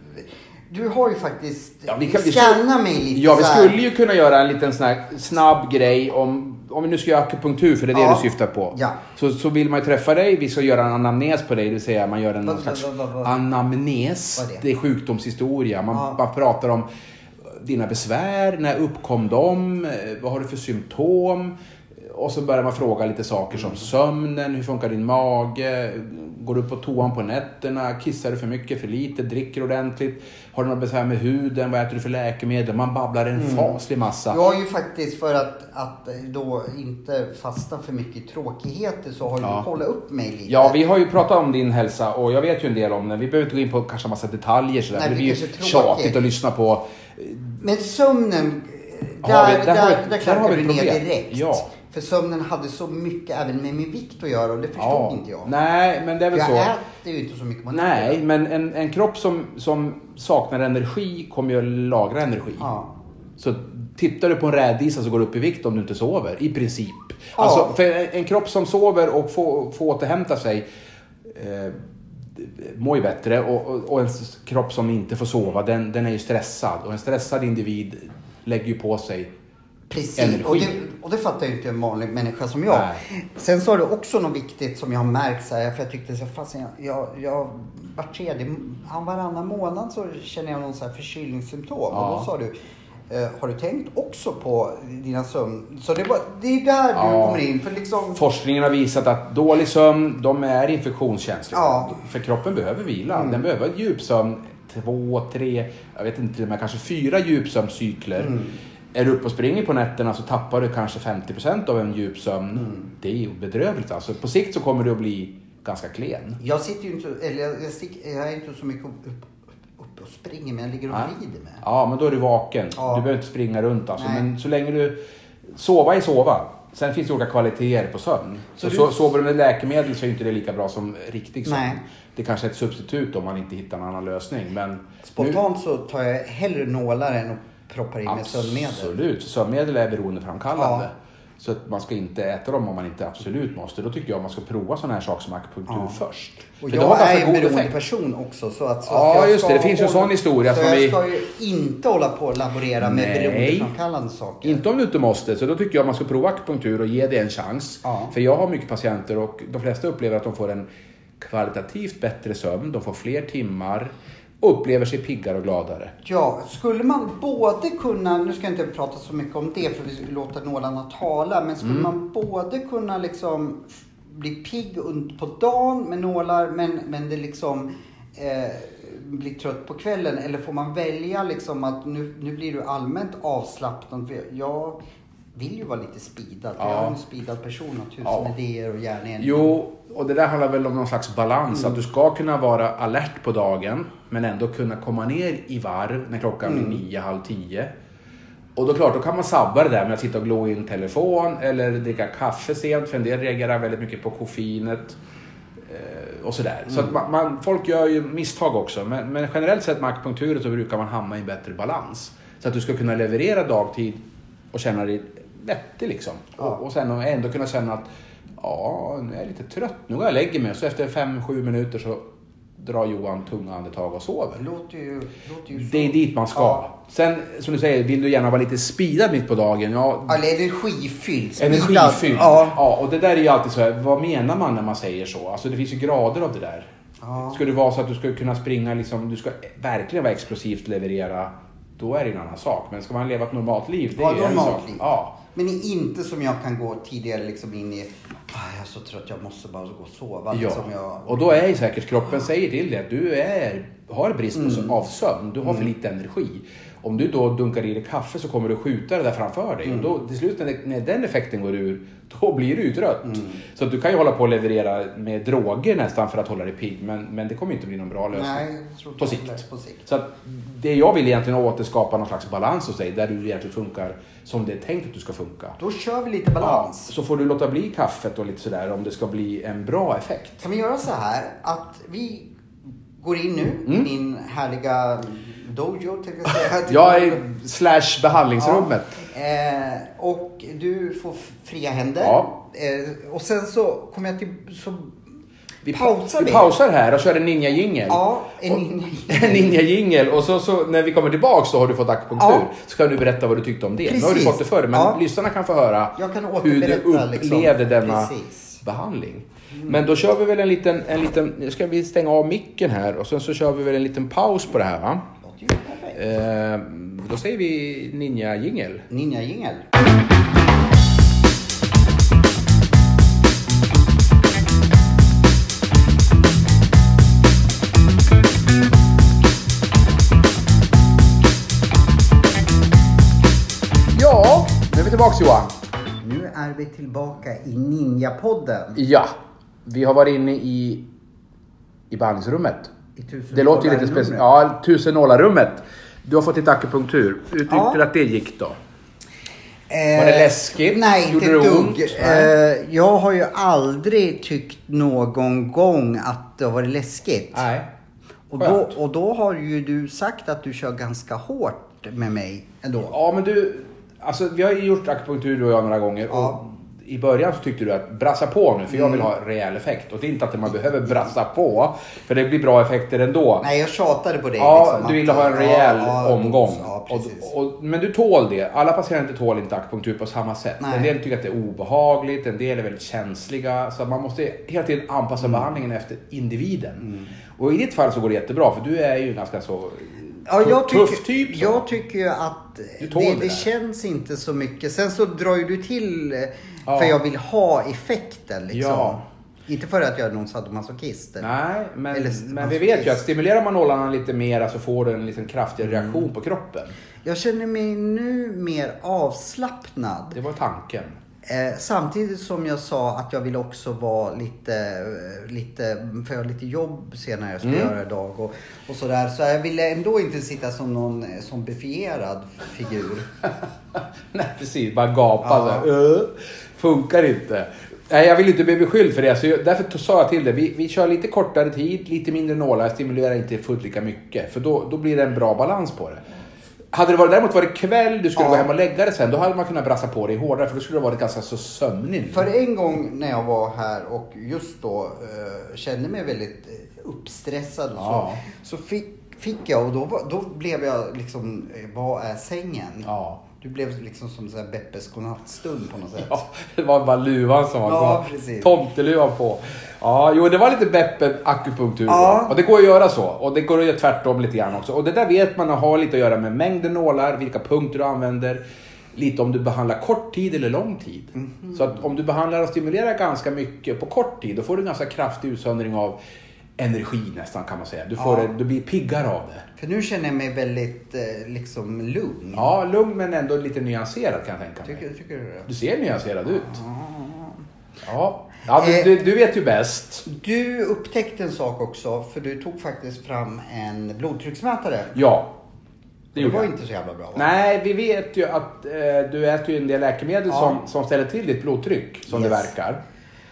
Du har ju faktiskt Ja, vi kan- vi skannat mig lite Ja, vi så här. skulle ju kunna göra en liten sån här snabb grej om, om vi nu ska göra akupunktur, för det är det Ja. du syftar på. Ja. Så, så vill man ju träffa dig, vi ska göra en anamnes på dig, det vill säga man gör en Vad- slags vad- vad- vad- anamnes. vad är det? Det är sjukdomshistoria. Man, Ja. man pratar om dina besvär, när uppkom de, vad har du för symptom? Och så börjar man fråga lite saker som sömnen, hur funkar din mage, går du på toan på nätterna, kissar du för mycket, för lite, dricker ordentligt, har du något besvär med huden, vad äter du för läkemedel? Man babblar en faslig massa. Jag har ju faktiskt för att, att då inte fastna för mycket i tråkigheter så har Ja. du kollat upp mig lite. Ja, vi har ju pratat om din hälsa och jag vet ju en del om den. Vi behöver inte gå in på kanske en massa detaljer sådär. Nej, för det det blir ju kanske är tråkigt. tjatigt att lyssna på. Men sömnen, där, Har vi- där där, har vi- där, där klarar har vi du ett ner problem. direkt. Ja. För sömnen hade så mycket även med min vikt att göra och det förstod Ja. inte jag. Nej, men det är väl jag så. äter ju inte så mycket man Nej, äter. men en, en kropp som, som saknar energi kommer ju att lagra energi. Ja. Så tittar du på en rädisa så går du upp i vikt om du inte sover, i princip. Ja. Alltså, för en, en kropp som sover och får, får återhämta sig eh, mår ju bättre. Och, och, och en kropp som inte får sova, den, den är ju stressad. Och en stressad individ lägger ju på sig Precis, energi. och det, och det fattar ju inte en vanlig människa som jag. Nej. Sen så har det också något viktigt som jag har märkt så här, för jag tyckte så här, fast jag, jag, jag var tredje, han varannan månad så känner jag någon så här förkylningssymptom. Ja. Och då sa du, eh, har du tänkt också på dina sömn? Så det, var, det är där du Ja. kommer in. För liksom, Forskningen har visat att dålig sömn, de är infektionskänsliga. Ja. För kroppen behöver vila. Mm. Den behöver djupsömn, två, tre, jag vet inte, men kanske fyra djupsömncykler. Mm. Är du uppe och springer på nätterna så tappar du kanske femtio procent av en djupsömn. Mm. Det är ju bedrövligt alltså. På sikt så kommer du att bli ganska klen. jag sitter ju inte, eller jag, jag, stick, jag är inte så mycket upp, upp, upp och springer, men jag ligger och Nej. rider med. Ja, men då är du vaken. Ja. Du behöver inte springa runt alltså. Nej. Men så länge du... Sova är sova. Sen finns det olika kvaliteter på sömn. Så Så, du- så sover du med läkemedel så är inte det lika bra som riktig sömn. Nej. Det kanske är ett substitut om man inte hittar en annan lösning. Men Spontant så tar jag hellre nålar än att proppa in nu, med sömnmedel. absolut. Sömnmedel är beroendeframkallande. Ja. Så att man ska inte äta dem om man inte absolut måste. Då tycker jag man ska prova sådana här saker som akupunktur Ja. först. Och För det jag har ganska är en god beroende effekt. person också. Så att, så Ja, att jag just det. ska Det finns ju en hålla- sån historia Så som jag vi- ska ju inte hålla på och laborera med Nej. beroendeframkallande saker. Inte om du inte måste, så då tycker jag man ska prova akupunktur och ge det en chans. Ja. För jag har mycket patienter och de flesta upplever att de får en kvalitativt bättre sömn, de får fler timmar och upplever sig piggare och gladare. Ja, skulle man både kunna, nu ska jag inte prata så mycket om det för vi låter nålarna tala, men skulle Mm. man både kunna liksom bli pigg und- på dagen med nålar men, men det liksom eh, blir trött på kvällen, eller får man välja liksom att nu, nu blir du allmänt avslappnad? För jag vill ju vara lite speedad, för Ja. jag är en speedad person och tusen Ja. idéer och gärna en. Jo, och det där handlar väl om någon slags balans. Att du ska kunna vara alert på dagen men ändå kunna komma ner i varv när klockan blir nio, halv tio. Och då klart, då kan man sabba det där med att sitta och glå in telefon eller dricka kaffe sent, för en del reagerar väldigt mycket på koffeinet eh, och sådär. Mm. Så att man, man, folk gör ju misstag också, men, men generellt sett med akupunkturen så brukar man hamna i en bättre balans. Så att du ska kunna leverera dagtid och känna dig vettig liksom. Ja. Och, och sen ändå kunna känna att ja, nu är jag lite trött, nu går jag och lägger mig. Så efter fem sju minuter så drar Johan tunga andetag och sover. Det låter ju, låter ju det är dit man ska. Ja. Sen, som du säger, vill du gärna vara lite speedad mitt på dagen. Ja, eller energifylld. Energifylld. Ja. Ja, och det där är ju alltid så här, vad menar man när man säger så? Alltså det finns ju grader av det där. Ja. Skulle det vara så att du skulle kunna springa, liksom, du ska verkligen vara explosivt leverera, då är det en annan sak. Men ska man leva ett normalt liv, det är ja, ju en sak. Ja. Men det är inte som jag kan gå tidigare liksom in i, ah, jag är så trött, jag måste bara gå och sova. Ja. Liksom jag... Och då är ju säkert kroppen säger till dig att du är, har brist mm. av sömn, du har för lite energi. Om du då dunkar i dig kaffe så kommer du skjuta det där framför dig. Mm. Och då till slut när, när den effekten går ur, då blir du ju trött. Mm. Så att du kan ju hålla på och leverera med droger nästan för att hålla dig pigg. Men, men det kommer inte bli någon bra lösning. Nej, jag tror på, sikt. på sikt. Så att det jag vill egentligen återskapa någon slags balans hos dig. Där du egentligen funkar som det är tänkt att du ska funka. Då kör vi lite balans. Ja, så får du låta bli kaffet och lite sådär om det ska bli en bra effekt. Kan vi göra så här att vi går in nu mm. i din härliga dojo, tänkte jag säga. Jag är slash behandlingsrummet. Ja. Eh, och du får fria händer. Ja. Eh, och sen så kommer jag till... Så vi pausar vi. Vi pausar här och kör en ninja-jingel. Ja, en ninja-jingel. En ninja-jingel. Och så, så när vi kommer tillbaka så har du fått akupunktur. Ja. Så kan du berätta vad du tyckte om det. Precis. Nu har du fått det förr, men ja. lyssnarna kan få höra kan hur du upplevde liksom. denna Precis. behandling. Mm. Men då kör vi väl en liten, en liten... Nu ska vi stänga av micken här och sen så kör vi väl en liten paus på det här, va? Eh, då säger vi ninja-jingel. Ninja-jingel. Ja, nu är vi tillbaka, Johan. Nu är vi tillbaka i Ninja-podden. Ja, vi har varit inne i, i behandlingsrummet. I tusen det låter ju lite speciellt. Ja, tusen nålar-rummet. Du har fått lite akupunktur. Hur tyckte ja. du att det gick då? Eh, var det läskigt? Nej, inte ett dugg. Eh, jag har ju aldrig tyckt någon gång att det har varit läskigt. Nej. Och då, och då har ju du sagt att du kör ganska hårt med mig ändå. Ja, men du... Alltså, vi har ju gjort akupunktur du och jag några gånger. Ja. Och i början så tyckte du att brassa på nu, för jag vill ha rejäl effekt. Och det är inte att man behöver brassa på, för det blir bra effekter ändå. Nej, jag tjatade på det. Ja, liksom, du ville ha en rejäl ja, ja, omgång. Ja, och, och, men du tål det. Alla patienter tål inte akupunktur på samma sätt. Nej. En del tycker att det är obehagligt, en del är väldigt känsliga. Så man måste hela tiden anpassa mm. behandlingen efter individen. Mm. Och i ditt fall så går det jättebra, för du är ju ganska så... Ja, jag tycker, tuff typ. Så. Jag tycker ju att det, det, det känns inte så mycket. Sen så drar ju du till ja. för jag vill ha effekten liksom. Ja. Inte för att jag är någon sadomasochist. Nej, men, eller, men vi vet ju att stimulerar man nålarna lite mer så får du en liten kraftig reaktion mm. på kroppen. Jag känner mig nu mer avslappnad. Det var tanken. Eh, samtidigt som jag sa att jag vill också vara lite, lite för jag har lite jobb senare jag ska mm. göra idag och, och sådär. Så jag ville ändå inte sitta som någon som befierad figur. Nej, precis. Bara gapa. Ja. Så uh, funkar inte. Nej, jag vill inte bli beskylld för det. Så jag, därför sa jag till det. Vi, vi kör lite kortare tid, lite mindre nålar. Stimulerar inte fullt lika mycket. För då, då blir det en bra balans på det. Hade det varit, däremot varit kväll, du skulle ja. gå hem och lägga det sen, då hade man kunnat brassa på det hårdare, för då skulle det varit ganska så sömnig. För en gång när jag var här och just då uh, kände mig väldigt uppstressad och ja. så, så fick, fick jag, och då, då blev jag liksom, vad är sängen? Ja. Du blev liksom som så här Beppes godnattstund på något sätt. Ja, det var bara luvan som var ja, precis. Tomteluvan på. Ja, jo, det var lite Beppe akupunktur. Ja. Och det går att göra så. Och det går att göra tvärtom lite grann också. Och det där vet man har lite att göra med mängden nålar, vilka punkter du använder. Lite om du behandlar kort tid eller lång tid. Mm-hmm. Så att om du behandlar och stimulerar ganska mycket på kort tid, då får du en ganska kraftig utsöndring av energi nästan, kan man säga. Du, får ja. det, du blir piggare av det. För nu känner jag mig väldigt eh, liksom lugn. Ja, lugn men ändå lite nyanserad, kan jag tänka mig. Tycker, tycker du det? Du ser nyanserad ut. Ja, ja du, eh, du, du vet ju bäst. Du upptäckte en sak också, för du tog faktiskt fram en blodtrycksmätare. Ja. Det, det var inte så jävla bra, va? Nej, vi vet ju att eh, du äter ju en del läkemedel ja. som, som ställer till ditt blodtryck, som yes. det verkar.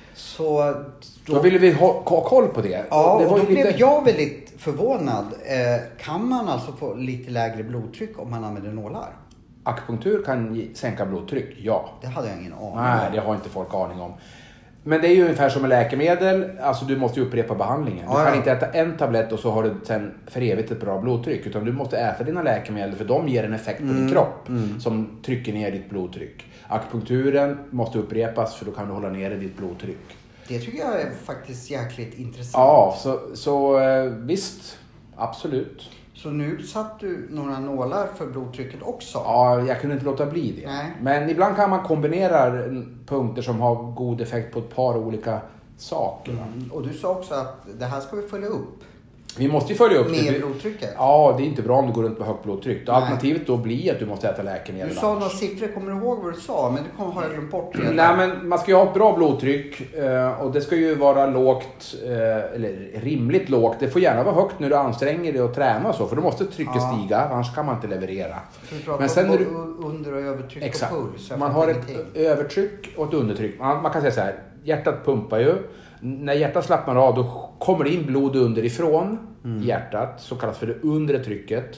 Så då, då ville vi ha, ha koll på det. Ja, det var och då lite... blev jag väldigt förvånad. Eh, kan man alltså få lite lägre blodtryck om man använder nålar? Akupunktur kan sänka blodtryck, ja. Det hade jag ingen aning om. Nej, det har inte folk aning om. Men det är ju ungefär som med läkemedel. Alltså du måste ju upprepa behandlingen. Du ja, kan ja. inte äta en tablett och så har du sen för evigt ett bra blodtryck. Utan du måste äta dina läkemedel för de ger en effekt på mm. din kropp. Mm. Som trycker ner ditt blodtryck. Akupunkturen måste upprepas för då kan du hålla ner ditt blodtryck. Det tycker jag är faktiskt jäkligt intressant. Ja, så, så visst. Absolut. Så nu satt du några nålar för blodtrycket också? Ja, jag kunde inte låta bli det. Nej. Men ibland kan man kombinera punkter som har god effekt på ett par olika saker. Mm. Och du sa också att det här ska vi följa upp. Vi måste ju följa upp med det. blodtrycket? Ja, det är inte bra om du går runt med högt blodtryck. Nej. Alternativet då blir att du måste äta läkemedel. Du sa några siffror, kommer du ihåg vad du sa? Men det kommer, har jag glömt bort. Redan. Nej, men man ska ju ha ett bra blodtryck. Och det ska ju vara lågt, eller rimligt lågt. Det får gärna vara högt när du anstränger dig och tränar så. För då måste trycket ja. stiga, annars kan man inte leverera. Men sen när du under- och övertryck exakt. och puls. Man har ett övertryck och ett undertryck. Man, man kan säga så här, hjärtat pumpar ju. När hjärtat slappnar av då kommer det in blod underifrån mm. hjärtat, så kallas för det undre trycket.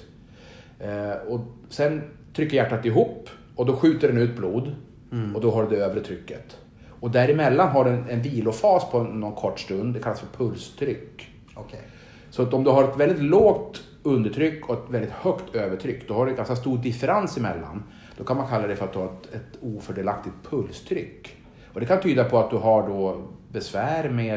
Eh, och sen trycker hjärtat ihop och då skjuter den ut blod mm. och då har du det övre trycket. Och däremellan har den en vilofas på någon kort stund, det kallas för pulstryck. Okay. Så att om du har ett väldigt lågt undertryck och ett väldigt högt övertryck, då har du en ganska stor differens emellan. Då kan man kalla det för att du har ett, ett ofördelaktigt pulstryck. Och det kan tyda på att du har då besvär med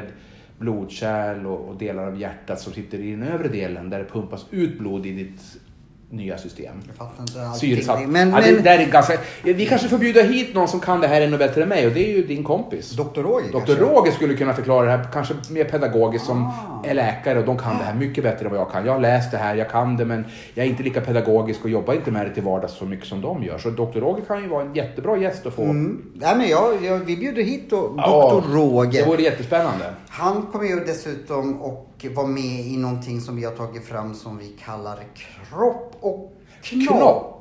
blodkärl och, och delar av hjärtat som sitter i den övre delen där det pumpas ut blod i ditt nya system. Jag fattar inte allting. Syresatt. Men, ja, men... det, där är ganska, vi kanske får bjuda hit någon som kan det här ännu bättre än mig, och det är ju din kompis. doktor Roger. doktor Roger skulle kunna förklara det här kanske mer pedagogiskt, som ah. är läkare, och de kan det här mycket bättre än vad jag kan. Jag har läst det här, jag kan det, men jag är inte lika pedagogisk och jobbar inte med det till vardags så mycket som de gör. Så doktor Roger kan ju vara en jättebra gäst att få. Mm. Nej, men jag, jag, vi bjuder hit då, doktor Ja, Roger. Det vore jättespännande. Han kommer ju dessutom och vara med i någonting som vi har tagit fram som vi kallar kropp och knopp. knopp.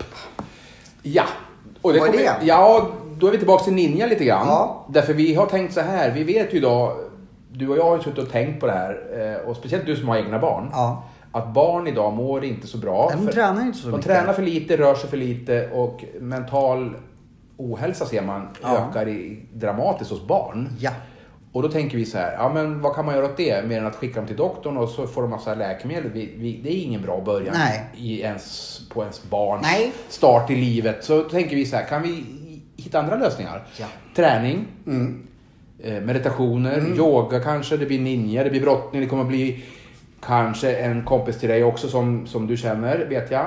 Ja. Och det Vad är kommer, det? ja, då är vi tillbaka till ninja lite grann. Ja. Därför vi har tänkt så här, vi vet ju idag, du och jag har ju suttit och tänkt på det här, och speciellt du som har egna barn. Ja. Att barn idag mår inte så bra. De tränar inte så de mycket. De tränar för lite, rör sig för lite, och mental ohälsa ser man ja. ökar i, dramatiskt hos barn. Ja. Och då tänker vi så här, ja men vad kan man göra åt det? Mer än att skicka dem till doktorn och så får de massa läkemedel. Vi, vi, det är ingen bra början i ens, på ens barns Nej. start i livet. Så tänker vi så här, kan vi hitta andra lösningar? Ja. Träning, mm. eh, meditationer, mm. yoga kanske, det blir ninja, det blir brottning, det kommer bli kanske en kompis till dig också som, som du känner, vet jag.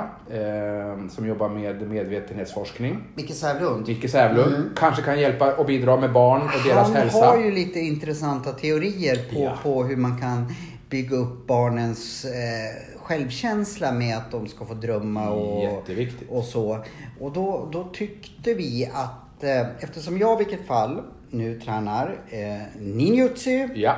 Eh, som jobbar med medvetenhetsforskning. Micke Sävlund. Micke Sävlund. Mm. Kanske kan hjälpa och bidra med barn och Han deras hälsa. Han har ju lite intressanta teorier på, ja. på hur man kan bygga upp barnens eh, självkänsla med att de ska få drömma och, och så. Och då, då tyckte vi att eh, eftersom jag i vilket fall nu tränar eh, ninjutsu. Ja.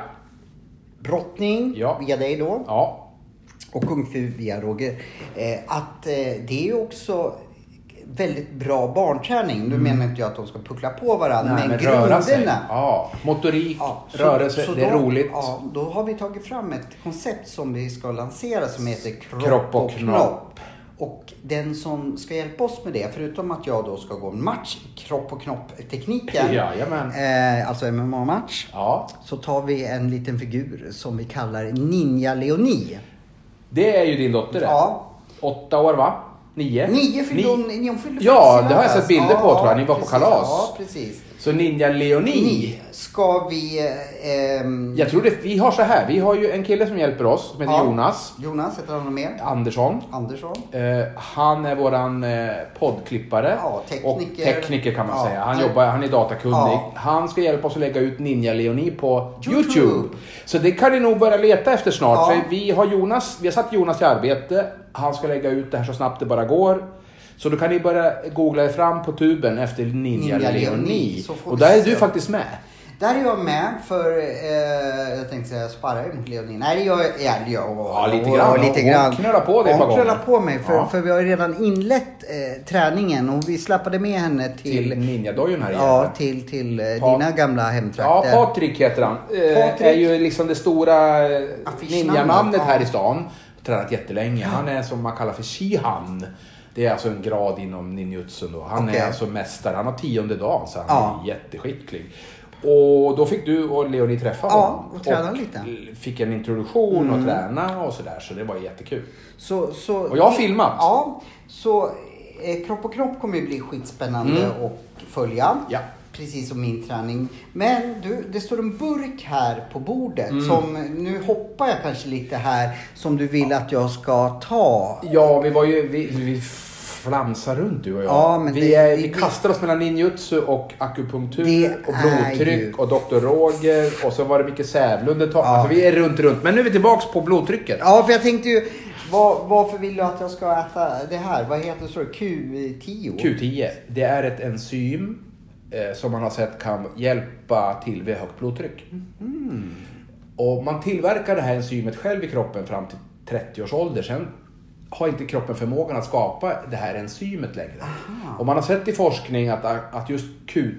Brottning ja. via dig då. Ja. Och kung fu via Roger. Eh, att eh, det är ju också väldigt bra barnträning. Nu mm. menar inte jag att de ska puckla på varandra. Nej, men, men röra sig. Ja. Motorik, ja, så, rörelse, så det är då, roligt. Ja, då har vi tagit fram ett koncept som vi ska lansera som heter Kropp, Kropp och, och knopp. knopp. Och den som ska hjälpa oss med det, förutom att jag då ska gå en match i kropp och knopp-tekniken, ja, eh, alltså M M A-match, ja. så tar vi en liten figur som vi kallar Ninja Leonie. Det är ju din dotter. Ja. Åtta år va? Nio? Nio fyllde hon, hon fyllde Ja, det har jag sett bilder på, ja, tror jag. Ni var precis, på kalas. Ja, precis. Så Ninja Leonie. Ni ska vi... Ehm... Jag tror det, vi har så här. Vi har ju en kille som hjälper oss, som heter ja. Jonas. Jonas heter han mer. Andersson. Andersson. Eh, han är våran eh, poddklippare. Ja, tekniker. Och tekniker kan man ja. säga. Han jobbar, han är datakunnig. Ja. Han ska hjälpa oss att lägga ut Ninja Leonie på YouTube. YouTube. Så det kan ni nog börja leta efter snart. Ja. För vi har Jonas, vi har satt Jonas i arbete. Han ska lägga ut det här så snabbt det bara går. Så då kan ni börja googla er fram på tuben efter Ninja, Ninja Leonie. Och där är du faktiskt med. Där är jag med för, eh, jag tänkte säga, sparrar jag mot Leonin. Nej, det gör jag. Ja, och, ja, lite grann. Och, lite grann. Hon knullar på dig ett par gånger. Hon knullar på mig, för, ja. för vi har redan inlett eh, träningen och vi slappade med henne till... Till Ninjadojon här igen. Ja, till, till eh, dina gamla hemtrakter. Ja, Patrik heter han. Eh, Patrik är ju liksom det stora ninjanamnet här i stan. Tränat jättelänge. Han är som man kallar för Shihan. Det är alltså en grad inom ninjutsu då. Han okay. är alltså mästare. Han har tionde dagen, så han ja. är jätteskicklig. Och då fick du och Leonie träffa ja, honom. och träna lite. Fick en introduktion mm. och träna och sådär. Så det var jättekul. Så, så, och jag har filmat. Ja, så eh, kropp och kropp kommer ju bli skitspännande mm. och följa. Ja. Precis som min träning. Men du, det står en burk här på bordet. Mm. Som, nu hoppar jag kanske lite här. Som du vill att jag ska ta. Ja, vi var ju... Vi, vi flamsar runt du och jag. Ja, men vi, det, är, vi det, kastar oss mellan ninjutsu och akupunktur och blodtryck ju... och doktor Roger och så var det Micke Sävlund ett tag. Ja. Alltså vi är runt runt. Men nu är vi tillbaks på blodtrycket. Ja, för jag tänkte ju var, varför vill du att jag ska äta det här? Vad heter det så? Q tio? Q tio. Det är ett enzym eh, som man har sett kan hjälpa till vid högt blodtryck. Mm. Och man tillverkar det här enzymet själv i kroppen fram till trettio års ålder. Sen har inte kroppen förmågan att skapa det här enzymet längre. Aha. Och man har sett i forskning att, att just Q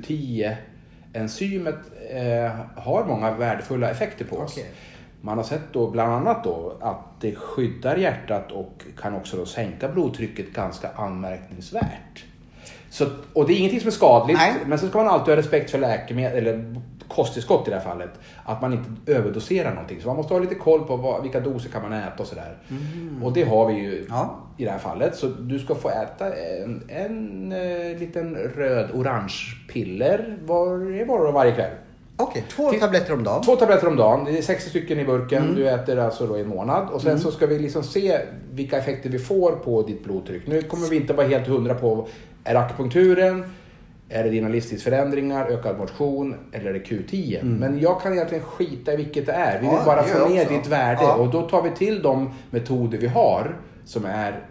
tio-enzymet eh, har många värdefulla effekter på oss. Okay. Man har sett då bland annat då att det skyddar hjärtat och kan också då sänka blodtrycket ganska anmärkningsvärt. Så, och det är ingenting som är skadligt. Nej. Men så ska man alltid ha respekt för läkemedel eller kosttillskott i det här fallet. Att man inte överdoserar någonting. Så man måste ha lite koll på vad, vilka doser kan man äta och sådär. Mm. Och det har vi ju ja. i det här fallet. Så du ska få äta en, en, en liten röd-orange piller var, var varje kväll. Okej, okay, två Till, tabletter om dagen. Två tabletter om dagen. Det är sextio stycken i burken. Mm. Du äter alltså då i en månad. Och sen mm. så ska vi liksom se vilka effekter vi får på ditt blodtryck. Nu kommer vi inte vara helt hundra på, är akupunkturen, är det dina livsstilsförändringar, ökad motion eller är det Q tio? Mm. Men jag kan egentligen skita i vilket det är. Vi vill ja, bara få ner ditt värde. Ja. Och då tar vi till de metoder vi har som är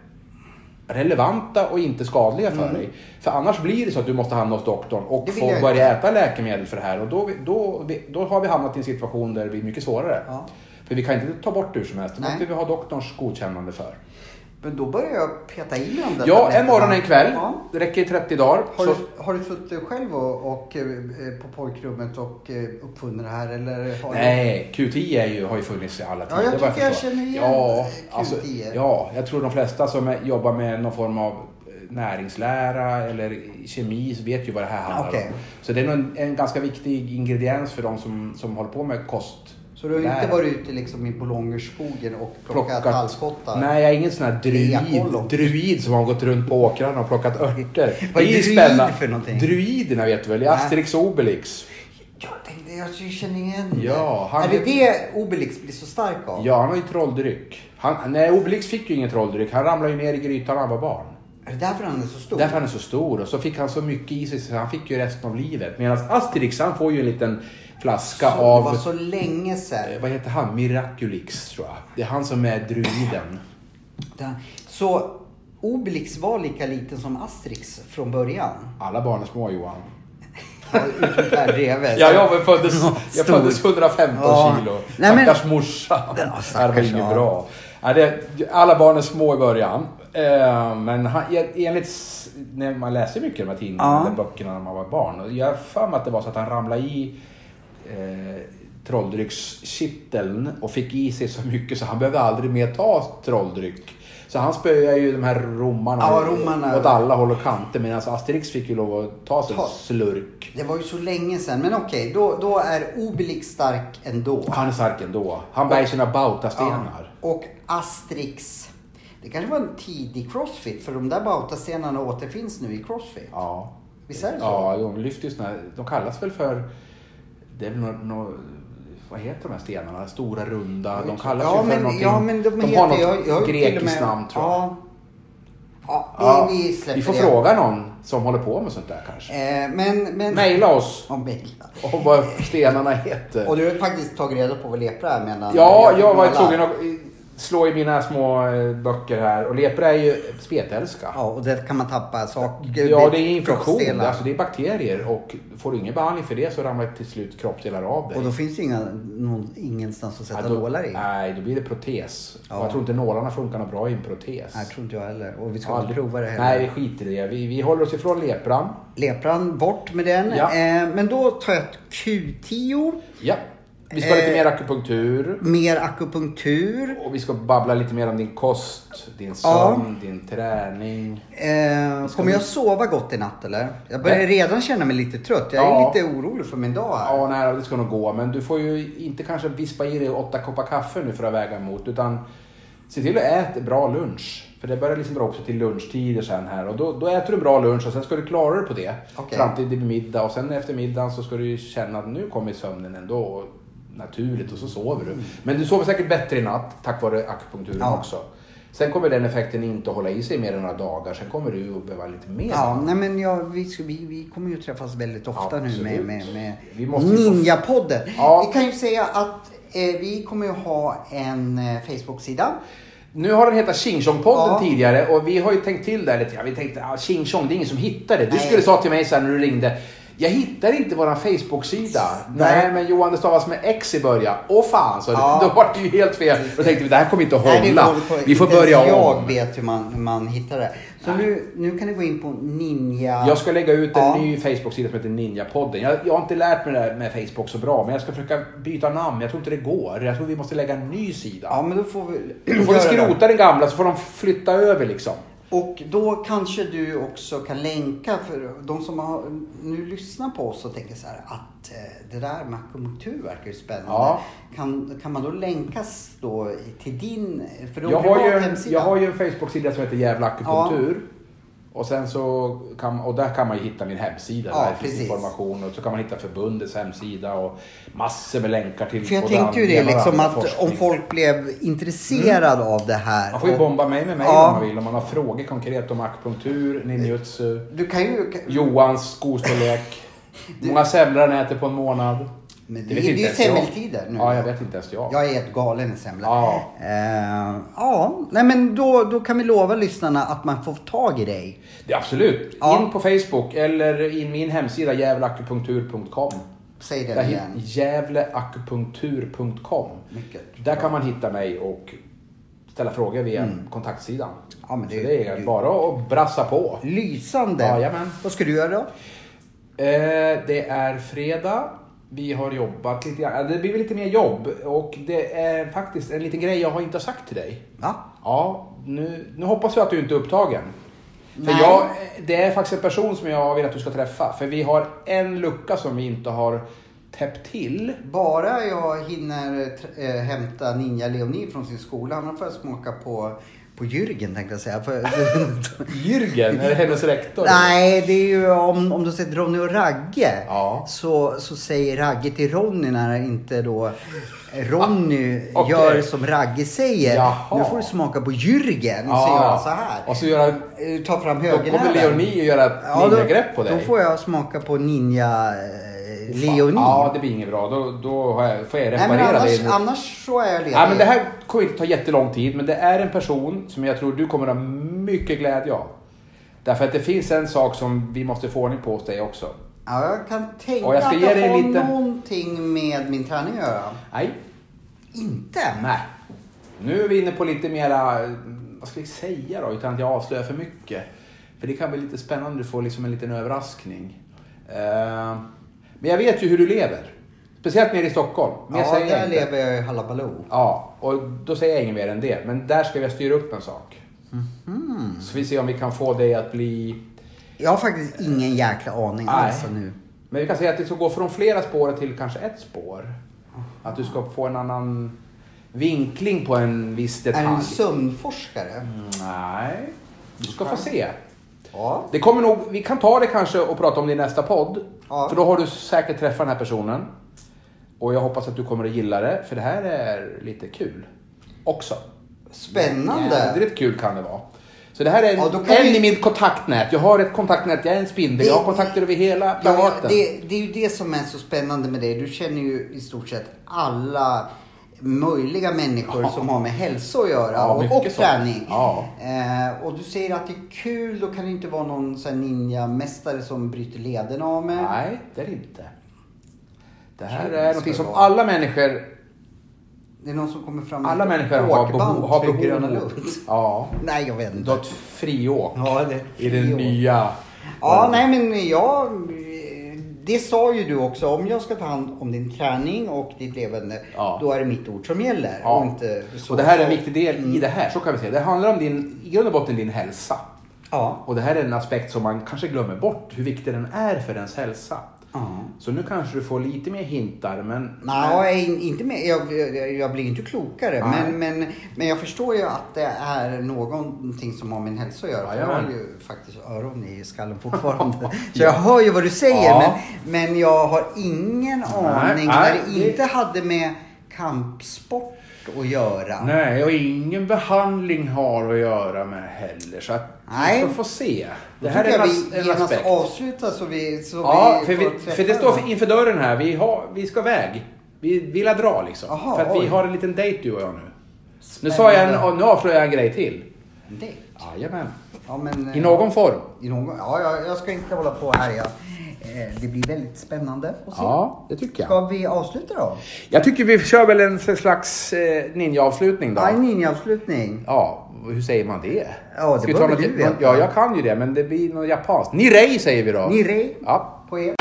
relevanta och inte skadliga för mm. dig. För annars blir det så att du måste hamna hos doktorn och få börja äta läkemedel för det här. Och då, då, då har vi hamnat i en situation där det blir mycket svårare. Ja. För vi kan inte ta bort det hur som helst. Det måste vi ha doktorns godkännande för. Men då börjar jag peta in dem där. Ja, en morgon, en kväll. Ja. Det räcker i trettio dagar. Har du, har du suttit själv och, och eh, på pojkrummet och eh, uppfunnit det här? Eller har Nej, du... Q tio är ju, har ju funnits i alla tider. Ja, jag tycker jag känner igen ja, Q tio. Alltså, ja, jag tror de flesta som är, jobbar med någon form av näringslära eller kemi vet ju vad det här handlar okay. om. Så det är en, en ganska viktig ingrediens för de som, som håller på med kost. Så du har inte varit ute liksom i Bolongerskogen och plockat, plockat halskottar? Nej, jag är ingen sån här druid, druid som har gått runt på åkrarna och plockat örter. Vad är druid spännande. För någonting? Druiderna vet du väl, i Asterix och Obelix. Jag tänkte, jag känner igen ja, han är det det Obelix blir så stark av? Ja, han har ju trolldryck. Han, nej, Obelix fick ju ingen trolldryck. Han ramlade ju ner i grytan när han var barn. Är det därför han är så stor? Därför han är så stor. Och så fick han så mycket i sig så han fick ju resten av livet. Medan Asterix, han får ju en liten flaska så, av... Det var så länge sedan. Vad heter han? Miraculix, tror jag. Det är han som är druiden. Så Obelix var lika liten som Asterix från början? Alla barn är små, Johan. Ja, ja, jag föddes, jag föddes hundrafemton ja. kilo. Nej, men... Stackars morsa. Ja, stackars, det var inget ja. bra. Ja, det, alla barn är små i början. Eh, men han, enligt när man läser mycket av de här tidningarna, ja. böckerna när man var barn. Och jag för mig att det var så att han ramlade i eh, trolldryckskitteln och fick i sig så mycket så han behövde aldrig mer ta trolldryck. Så han spöade ju de här romarna, ja, romarna åt alla håll och kanter, medan Asterix fick ju lov att ta sig ta. slurk. Det var ju så länge sedan, men okej, då, då är Obelix stark ändå. Han är stark ändå. Han bär sina bautastenar. Ja. Och Asterix, det kanske var en tidig crossfit, för de där bautastenarna återfinns nu i crossfit. Ja. Visst är det så? Ja, de lyfter ju såna, de kallas väl för, det är väl något, något vad heter de här stenarna? Stora, runda. De kallas ja, ju för men, någonting. Ja, men de, de heter, har något jag, jag grekiskt namn, tror jag. Ja, ja, vi, ja, vi släpper vi får det. Fråga någon som håller på med sånt där kanske. Eh, men, men, Maila oss. Ja, maila. Och vad stenarna heter. Och du har faktiskt tagit reda på vad lepra är, medan ja, jag, jag var tvungen att slå i mina små böcker här. Och lepra är ju spetälska. Ja, och det kan man tappa saker. Ja, det är infektion. Alltså det är bakterier. Och får du ingen behandling för det så ramlar till slut kroppsdelar av dig. Och då finns det inga, någon, ingenstans att sätta ja, då, nålar i. Nej, då blir det protes. Ja. Och jag tror inte nålarna funkar något bra i en protes. Nej, jag tror inte jag heller. Och vi ska ja, inte prova det heller. Nej, vi skiter i det. Vi, vi håller oss ifrån lepran. Lepran, bort med den. Ja. Eh, men då tar jag ett Q tio. Ja. Vi ska ha lite mer akupunktur. Mer akupunktur. Och vi ska babbla lite mer om din kost, din sömn, ja. din träning. Eh, kommer jag sova gott i natt eller? Jag börjar redan känna mig lite trött. Jag är ja. lite orolig för min dag här. Ja, nej, det ska nog gå. Men du får ju inte kanske vispa i dig åtta koppar kaffe nu för att väga emot. Utan se till att äta bra lunch. För det börjar liksom dra upp sig till lunchtider sen här. Och då, då äter du bra lunch och sen ska du klara dig på det. Okay. Fram till det blir middag. Och sen efter middagen så ska du ju känna att nu kommer sömnen ändå naturligt och så sover du. Men du sover säkert bättre i natt tack vare akupunkturen ja. också. Sen kommer den effekten inte att hålla i sig mer än några dagar. Sen kommer du att behöva lite mer. Ja, nej men ja, vi, vi, vi kommer ju träffas väldigt ofta ja, nu med, med, med vi måste Ninja-podden. Ja. Vi kan ju säga att eh, vi kommer ju ha en eh, Facebook-sida. Nu har den hetat Ching Chong-podden ja. tidigare och vi har ju tänkt till där lite. Ja, vi tänkte, ah, Ching Chong, det är ingen som hittar det. Du nej. skulle säga till mig sen när du ringde. Jag hittar inte våran Facebook-sida. Nej. Nej, men Johan, det stavas med X i början. Åh fan, så ja. då var det ju helt fel. Då tänkte vi, det här kommer inte att hålla. Nej, på, vi får börja om. Jag vet hur man, hur man hittar det. Så nu, nu kan du gå in på Ninja. Jag ska lägga ut en ja. ny Facebook-sida som heter Ninja-podden. Jag, jag har inte lärt mig det här med Facebook så bra. Men jag ska försöka byta namn. Jag tror inte det går. Jag tror vi måste lägga en ny sida. Ja, men då får vi... Då får vi skrota den gamla så får de flytta över liksom. Och då kanske du också kan länka för de som har, nu lyssnar på oss och tänker så här att eh, det där med akupunktur verkar ju spännande. Ja. Kan, kan man då länkas då till din, för då jag, har ju en, jag har ju en Facebook-sida som heter Jävla akupunktur. Ja. Och sen så kan, och där kan man ju hitta min hemsida. Ja, där finns information och så kan man hitta förbundets hemsida och massor med länkar till. För jag tänkte ju det liksom att forskning. Om folk blev intresserade mm. av det här. Man får ju och, bomba mig med mig ja. om man vill. Om man har frågor konkret om akupunktur, ninjutsu, du kan ju, kan... Johans skostorlek. du... Många semlor han äter på en månad. Men det, det, det är ju semmeltider nu. Ja, jag vet inte ens jag. Jag är helt galen i semlor. Ja. Uh, ja, nej men då, då kan vi lova lyssnarna att man får tag i dig. Det är absolut. Ja. In på Facebook eller in min hemsida jävle akupunktur punkt com. Säg det igen. jävle akupunktur punkt com. Mycket. Där kan man hitta mig och ställa frågor via mm. kontaktsidan. Ja, men det, Så det är du... bara att brassa på. Lysande. Ja, jamen. Vad ska du göra då? Eh, det är fredag. Vi har jobbat lite grann. Det blir lite mer jobb. Och det är faktiskt en liten grej jag har inte sagt till dig. Ja? Ja, nu, nu hoppas jag att du inte är upptagen. För jag, det är faktiskt en person som jag vill att du ska träffa. För vi har en lucka som vi inte har täppt till. Bara jag hinner äh, hämta Ninja Leonie från sin skola. Han får smaka på... På Jürgen tänkte jag säga. Jürgen? Är det hennes rektor? Nej, det är ju om, om du säger Ronny och Ragge. Ja. Så, så säger Ragge till Ronny när inte då Ronny ah, okay. gör som Ragge säger. Jaha. Nu får du smaka på Jürgen. Ja. Så gör han så här. Och så gör han, ta fram höger. Då kommer Leonie och göra ett ja, ninja-grepp på dig. Då får jag smaka på ninja... Leonie. Ja, det blir inget bra. Då, då har jag, får jag reparera. Nej, men annars, det. annars så är jag ledig. Ja, men det här kommer inte ta jättelång tid. Men det är en person som jag tror du kommer ha mycket glädje av. Därför att det finns en sak som vi måste få ordning på hos dig också. Ja, jag kan tänka jag ska att ge det har lite... någonting med min träning att göra. Nej. Inte? Nej. Nu är vi inne på lite mera, vad ska jag säga då, utan att jag avslöjar för mycket. För det kan bli lite spännande, du får liksom en liten överraskning. Uh... Men jag vet ju hur du lever. Speciellt nere i Stockholm. Mer ja, där jag lever jag i Hallabaloo. Ja, och då säger jag inget mer än det. Men där ska vi styra upp en sak. Mm-hmm. Så vi ser om vi kan få dig att bli... Jag har faktiskt ingen jäkla aning alls nu. Men vi kan säga att det ska gå från flera spår till kanske ett spår. Att du ska få en annan vinkling på en viss detalj. Är du en sömnforskare? Mm, nej, du ska få se. Ja. Det kommer nog, vi kan ta det kanske och prata om det i nästa podd. Ja. För då har du säkert träffat den här personen. Och jag hoppas att du kommer att gilla det. För det här är lite kul också. Spännande. Ja, det är kul kan det vara. Så det här är ja, en vi... i mitt kontaktnät. Jag har ett kontaktnät, jag är en spindel. Det... Jag har kontakter över hela planeten. Ja, det, det är ju det som är så spännande med dig. Du känner ju i stort sett alla möjliga människor ja. som har med hälsa att göra ja, och, och träning. Ja. Eh, och du säger att det är kul, då kan det inte vara någon sån ninja-mästare som bryter leden av med. Nej, det är det inte. Det här kul, är något som vara. alla människor... Det är någon som kommer fram med alla människor har behov, har behov Gröna Lund. Ja. Nej, jag vet inte. Du har ett friåk ja, det i den nya... Ja, nej men jag... Det sa ju du också, om jag ska ta hand om din träning och ditt levande, ja. då är det mitt ord som gäller. Ja. Och, inte så, och det här är en viktig del mm. i det här, så kan vi säga. Det handlar om din, i grund och botten din hälsa. Ja. Och det här är en aspekt som man kanske glömmer bort, hur viktig den är för ens hälsa. Ja. Så nu kanske du får lite mer hintar, men... Nej, inte mer. Jag, jag, jag blir inte klokare. Men, men, men jag förstår ju att det är någonting som har med min hälsa att göra. Ja, jag har ju faktiskt öron i skallen fortfarande. Så ja. jag hör ju vad du säger. Ja. Men, men jag har ingen aning nej, när det inte hade med kampsport att göra. Nej, och ingen behandling har att göra med heller. Så att nej. vi ska få se. Det här är en, vi en aspekt. avsluta så vi så ja, vi för, vi, för det står för, inför dörren här. Vi, har, vi ska väg. Vi vill dra liksom. Aha, för att oj. vi har en liten dejt du och jag nu. Nu, sa jag en, nu avslöjar jag en grej till. En dejt? Jajamän. Ja, men, i någon form. I någon, ja, jag, jag ska inte hålla på här. Jag, det blir väldigt spännande att se. Ja, det tycker jag. Ska vi avsluta då? Jag tycker vi kör väl en slags ninja-avslutning då. Ja, en ninja-avslutning. Ja, hur säger man det? Ja, det bör du veta. Ja, jag kan ju det, men det blir något japanskt. Nirei säger vi då. Nirei. Ja. På er.